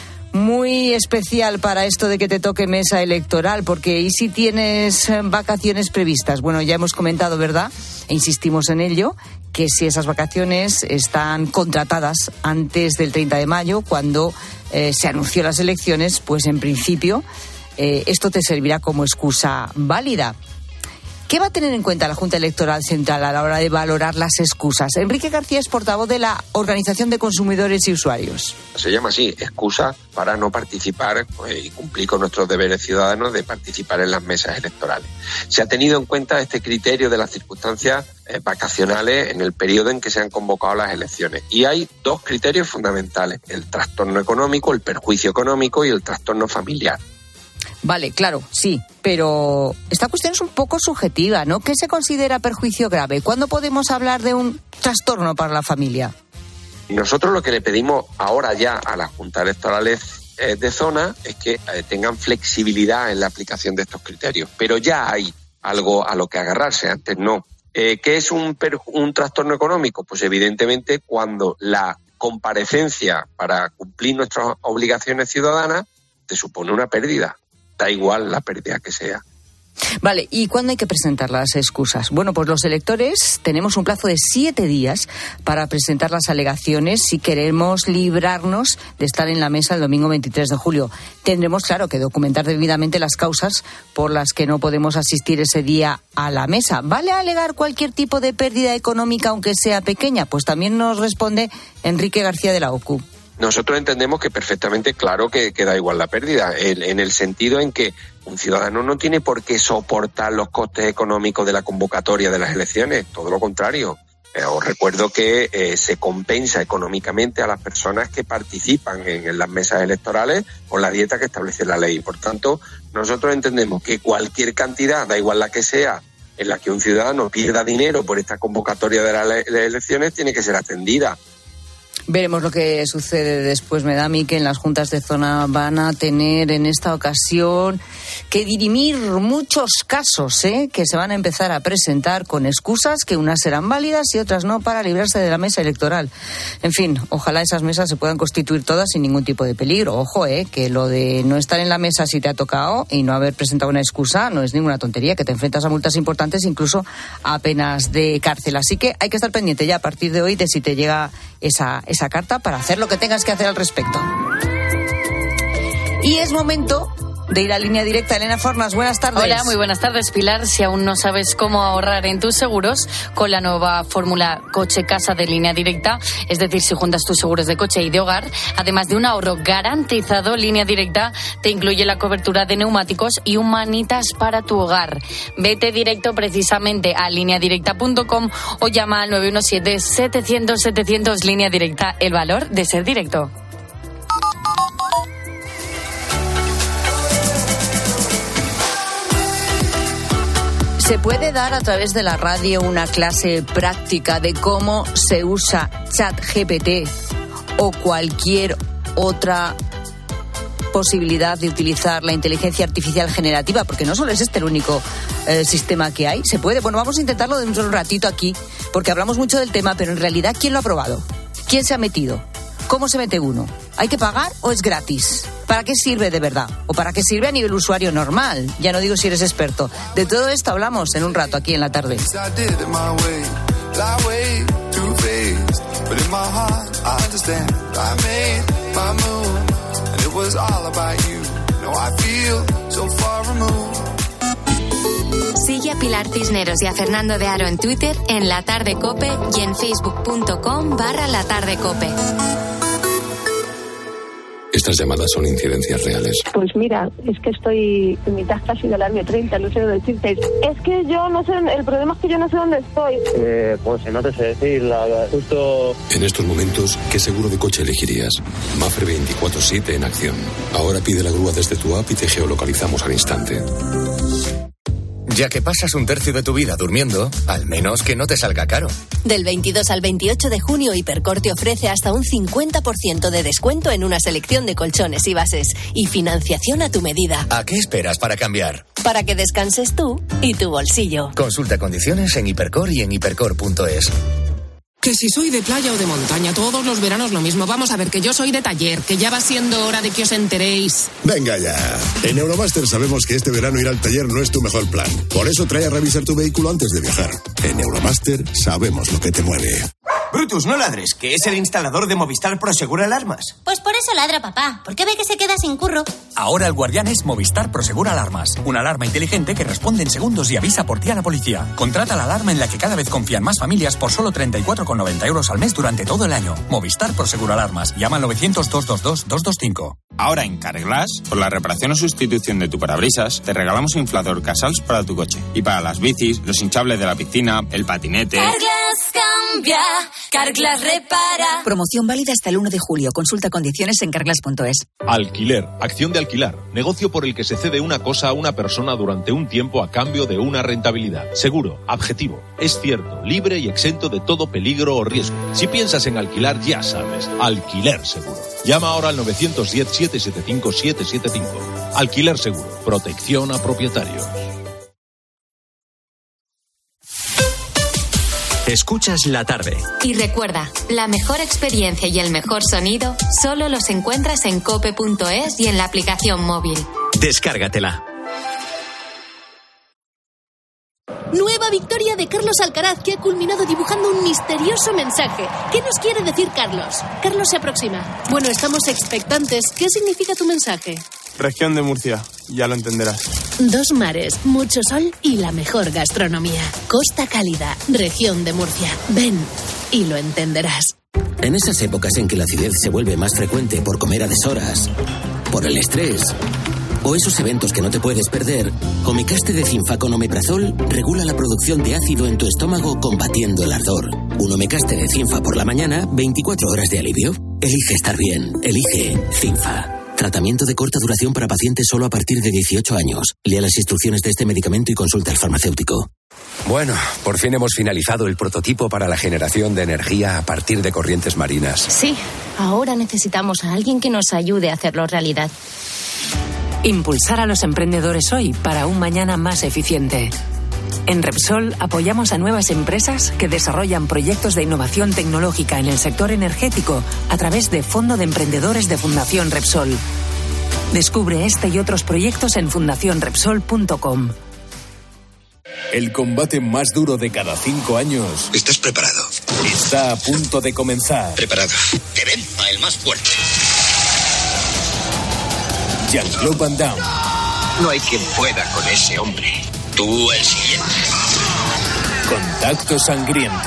muy especial para esto de que te toque mesa electoral, porque ¿y si tienes vacaciones previstas? Bueno, ya hemos comentado, ¿verdad? E insistimos en ello, que si esas vacaciones están contratadas antes del treinta de mayo, cuando eh, se anunció las elecciones, pues en principio eh, esto te servirá como excusa válida. ¿Qué va a tener en cuenta la Junta Electoral Central a la hora de valorar las excusas? Enrique García es portavoz de la Organización de Consumidores y Usuarios. Se llama así, excusa para no participar pues, y cumplir con nuestros deberes ciudadanos de participar en las mesas electorales. Se ha tenido en cuenta este criterio de las circunstancias eh, vacacionales en el periodo en que se han convocado las elecciones. Y hay dos criterios fundamentales, el trastorno económico, el perjuicio económico y el trastorno familiar. Vale, claro, sí, pero esta cuestión es un poco subjetiva, ¿no? ¿Qué se considera perjuicio grave? ¿Cuándo podemos hablar de un trastorno para la familia? Nosotros lo que le pedimos ahora ya a las juntas electorales eh, de zona es que eh, tengan flexibilidad en la aplicación de estos criterios, pero ya hay algo a lo que agarrarse, antes no. Eh, ¿Qué es un, per- un trastorno económico? Pues evidentemente cuando la comparecencia para cumplir nuestras obligaciones ciudadanas te supone una pérdida. Da igual la pérdida que sea. Vale, ¿y cuándo hay que presentar las excusas? Bueno, pues los electores tenemos un plazo de siete días para presentar las alegaciones si queremos librarnos de estar en la mesa el domingo veintitrés de julio. Tendremos, claro, que documentar debidamente las causas por las que no podemos asistir ese día a la mesa. ¿Vale alegar cualquier tipo de pérdida económica, aunque sea pequeña? Pues también nos responde Enrique García de la O C U. Nosotros entendemos que perfectamente claro que, que da igual la pérdida, en, en el sentido en que un ciudadano no tiene por qué soportar los costes económicos de la convocatoria de las elecciones, todo lo contrario. Eh, os recuerdo que eh, se compensa económicamente a las personas que participan en, en las mesas electorales con la dieta que establece la ley. Por tanto, nosotros entendemos que cualquier cantidad, da igual la que sea, en la que un ciudadano pierda dinero por esta convocatoria de las le- elecciones, tiene que ser atendida. Veremos lo que sucede después. Me da a mí que en las juntas de zona van a tener en esta ocasión que dirimir muchos casos, ¿eh? que se van a empezar a presentar con excusas que unas serán válidas y otras no para librarse de la mesa electoral. En fin, ojalá esas mesas se puedan constituir todas sin ningún tipo de peligro. Ojo, ¿eh? que lo de no estar en la mesa si te ha tocado y no haber presentado una excusa no es ninguna tontería, que te enfrentas a multas importantes, incluso a penas de cárcel. Así que hay que estar pendiente ya a partir de hoy de si te llega esa, esa carta para hacer lo que tengas que hacer al respecto. Y es momento de ir a Línea Directa. Elena Fornas, buenas tardes. Hola, muy buenas tardes, Pilar. Si aún no sabes cómo ahorrar en tus seguros, con la nueva fórmula Coche-Casa de Línea Directa, es decir, si juntas tus seguros de coche y de hogar, además de un ahorro garantizado, Línea Directa te incluye la cobertura de neumáticos y un manitas para tu hogar. Vete directo precisamente a línea directa punto com o llama al nueve uno siete, setecientos, setecientos. Línea Directa, el valor de ser directo. ¿Se puede dar a través de la radio una clase práctica de cómo se usa ChatGPT o cualquier otra posibilidad de utilizar la inteligencia artificial generativa? Porque no solo es este el único eh, sistema que hay. ¿Se puede? Bueno, vamos a intentarlo dentro de un ratito aquí, porque hablamos mucho del tema, pero en realidad, ¿quién lo ha probado? ¿Quién se ha metido? ¿Cómo se mete uno? ¿Hay que pagar o es gratis? ¿Para qué sirve de verdad? ¿O para qué sirve a nivel usuario normal? Ya no digo si eres experto. De todo esto hablamos en un rato aquí en La Tarde. Sigue a Pilar Cisneros y a Fernando de Aro en Twitter, en La Tarde Cope y en facebook.com barra La Tarde Cope. Estas llamadas son incidencias reales. Pues mira, es que estoy en mitad casi del año treinta, no sé dónde decirte. Es que yo no sé, el problema es que yo no sé dónde estoy. Eh, pues no te sé decir, la, justo... En estos momentos, ¿qué seguro de coche elegirías? Mafre veinticuatro siete en acción. Ahora pide la grúa desde tu app y te geolocalizamos al instante. Ya que pasas un tercio de tu vida durmiendo, al menos que no te salga caro. Del veintidós al veintiocho de junio, Hipercor te ofrece hasta un cincuenta por ciento de descuento en una selección de colchones y bases y financiación a tu medida. ¿A qué esperas para cambiar? Para que descanses tú y tu bolsillo. Consulta condiciones en Hipercor y en hipercor punto es. Que si soy de playa o de montaña, todos los veranos lo mismo. Vamos a ver, que yo soy de taller, que ya va siendo hora de que os enteréis. Venga ya. En Euromaster sabemos que este verano ir al taller no es tu mejor plan. Por eso trae a revisar tu vehículo antes de viajar. En Euromaster sabemos lo que te mueve. Brutus, no ladres, que es el instalador de Movistar Prosegur Alarmas. Pues por eso ladra papá, porque ve que se queda sin curro. Ahora el guardián es Movistar Prosegur Alarmas. Una alarma inteligente que responde en segundos y avisa por ti a la policía. Contrata la alarma en la que cada vez confían más familias por solo treinta y cuatro con noventa euros al mes durante todo el año. Movistar Prosegur Alarmas. Llama al novecientos, doscientos veintidós, doscientos veinticinco. Ahora en Carglass, por la reparación o sustitución de tu parabrisas, te regalamos inflador Casals para tu coche. Y para las bicis, los hinchables de la piscina, el patinete... Carglass cambia, Carglass repara. Promoción válida hasta el uno de julio. Consulta condiciones en carglass punto es. Alquiler, acción de alquilar, negocio por el que se cede una cosa a una persona durante un tiempo a cambio de una rentabilidad. Seguro, objetivo, es cierto, libre y exento de todo peligro o riesgo. Si piensas en alquilar, ya sabes, Alquiler Seguro. Llama ahora al novecientos diez, setecientos setenta y cinco, setecientos setenta y cinco. Alquiler Seguro, protección a propietarios. Escuchas La Tarde. Y recuerda, la mejor experiencia y el mejor sonido solo los encuentras en cope punto es y en la aplicación móvil. Descárgatela. Nueva victoria de Carlos Alcaraz, que ha culminado dibujando un misterioso mensaje. ¿Qué nos quiere decir Carlos? Carlos se aproxima. Bueno, estamos expectantes. ¿Qué significa tu mensaje? Región de Murcia, ya lo entenderás. Dos mares, mucho sol y la mejor gastronomía. Costa Cálida, región de Murcia. Ven y lo entenderás. En esas épocas en que la acidez se vuelve más frecuente por comer a deshoras, por el estrés o esos eventos que no te puedes perder, Omecaste de Cinfa con omeprazol regula la producción de ácido en tu estómago combatiendo el ardor. Un Omecaste de Cinfa por la mañana, veinticuatro horas de alivio. Elige estar bien. Elige Cinfa. Tratamiento de corta duración para pacientes solo a partir de dieciocho años. Lea las instrucciones de este medicamento y consulta al farmacéutico. Bueno, por fin hemos finalizado el prototipo para la generación de energía a partir de corrientes marinas. Sí, ahora necesitamos a alguien que nos ayude a hacerlo realidad. Impulsar a los emprendedores hoy para un mañana más eficiente. En Repsol apoyamos a nuevas empresas que desarrollan proyectos de innovación tecnológica en el sector energético a través de Fondo de Emprendedores de Fundación Repsol. Descubre este y otros proyectos en fundación repsol punto com. El combate más duro de cada cinco años. ¿Estás preparado? Está a punto de comenzar. Preparado. Que venza el más fuerte. Jean-Claude Van Damme. No hay quien pueda con ese hombre. Tú el siguiente. Contacto sangriento.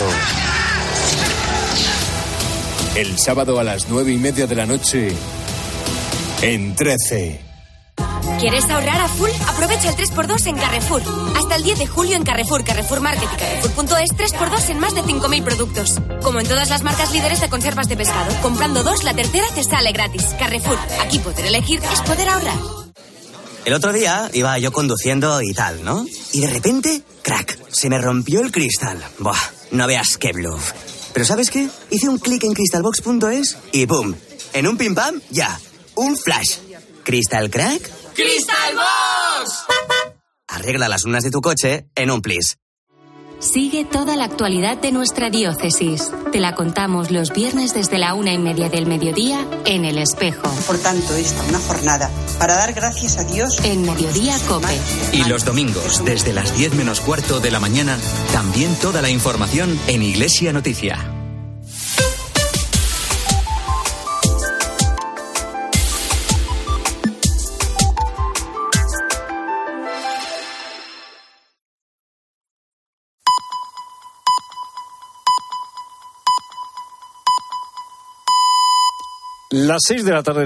El sábado a las nueve y media de la noche en trece. ¿Quieres ahorrar a full? Aprovecha el tres por dos en Carrefour. Hasta el diez de julio en Carrefour, Carrefour Market y Carrefour punto es, tres por dos en más de cinco mil productos. Como en todas las marcas líderes de conservas de pescado. Comprando dos, la tercera te sale gratis. Carrefour, aquí poder elegir es poder ahorrar. El otro día iba yo conduciendo y tal, ¿no? Y de repente, crack, se me rompió el cristal. Buah, no veas qué bluff. Pero ¿sabes qué? Hice un clic en crystalbox punto es y ¡pum! En un pim pam, ya. Un flash. ¿Crystal crack? ¡Crystal Box! Arregla las lunas de tu coche en un plis. Sigue toda la actualidad de nuestra diócesis. Te la contamos los viernes desde la una y media del mediodía en El Espejo. Por tanto, esta una jornada para dar gracias a Dios. En Mediodía Cope. Y los domingos, desde las diez menos cuarto de la mañana, también toda la información en Iglesia Noticia. Las seis de la tarde.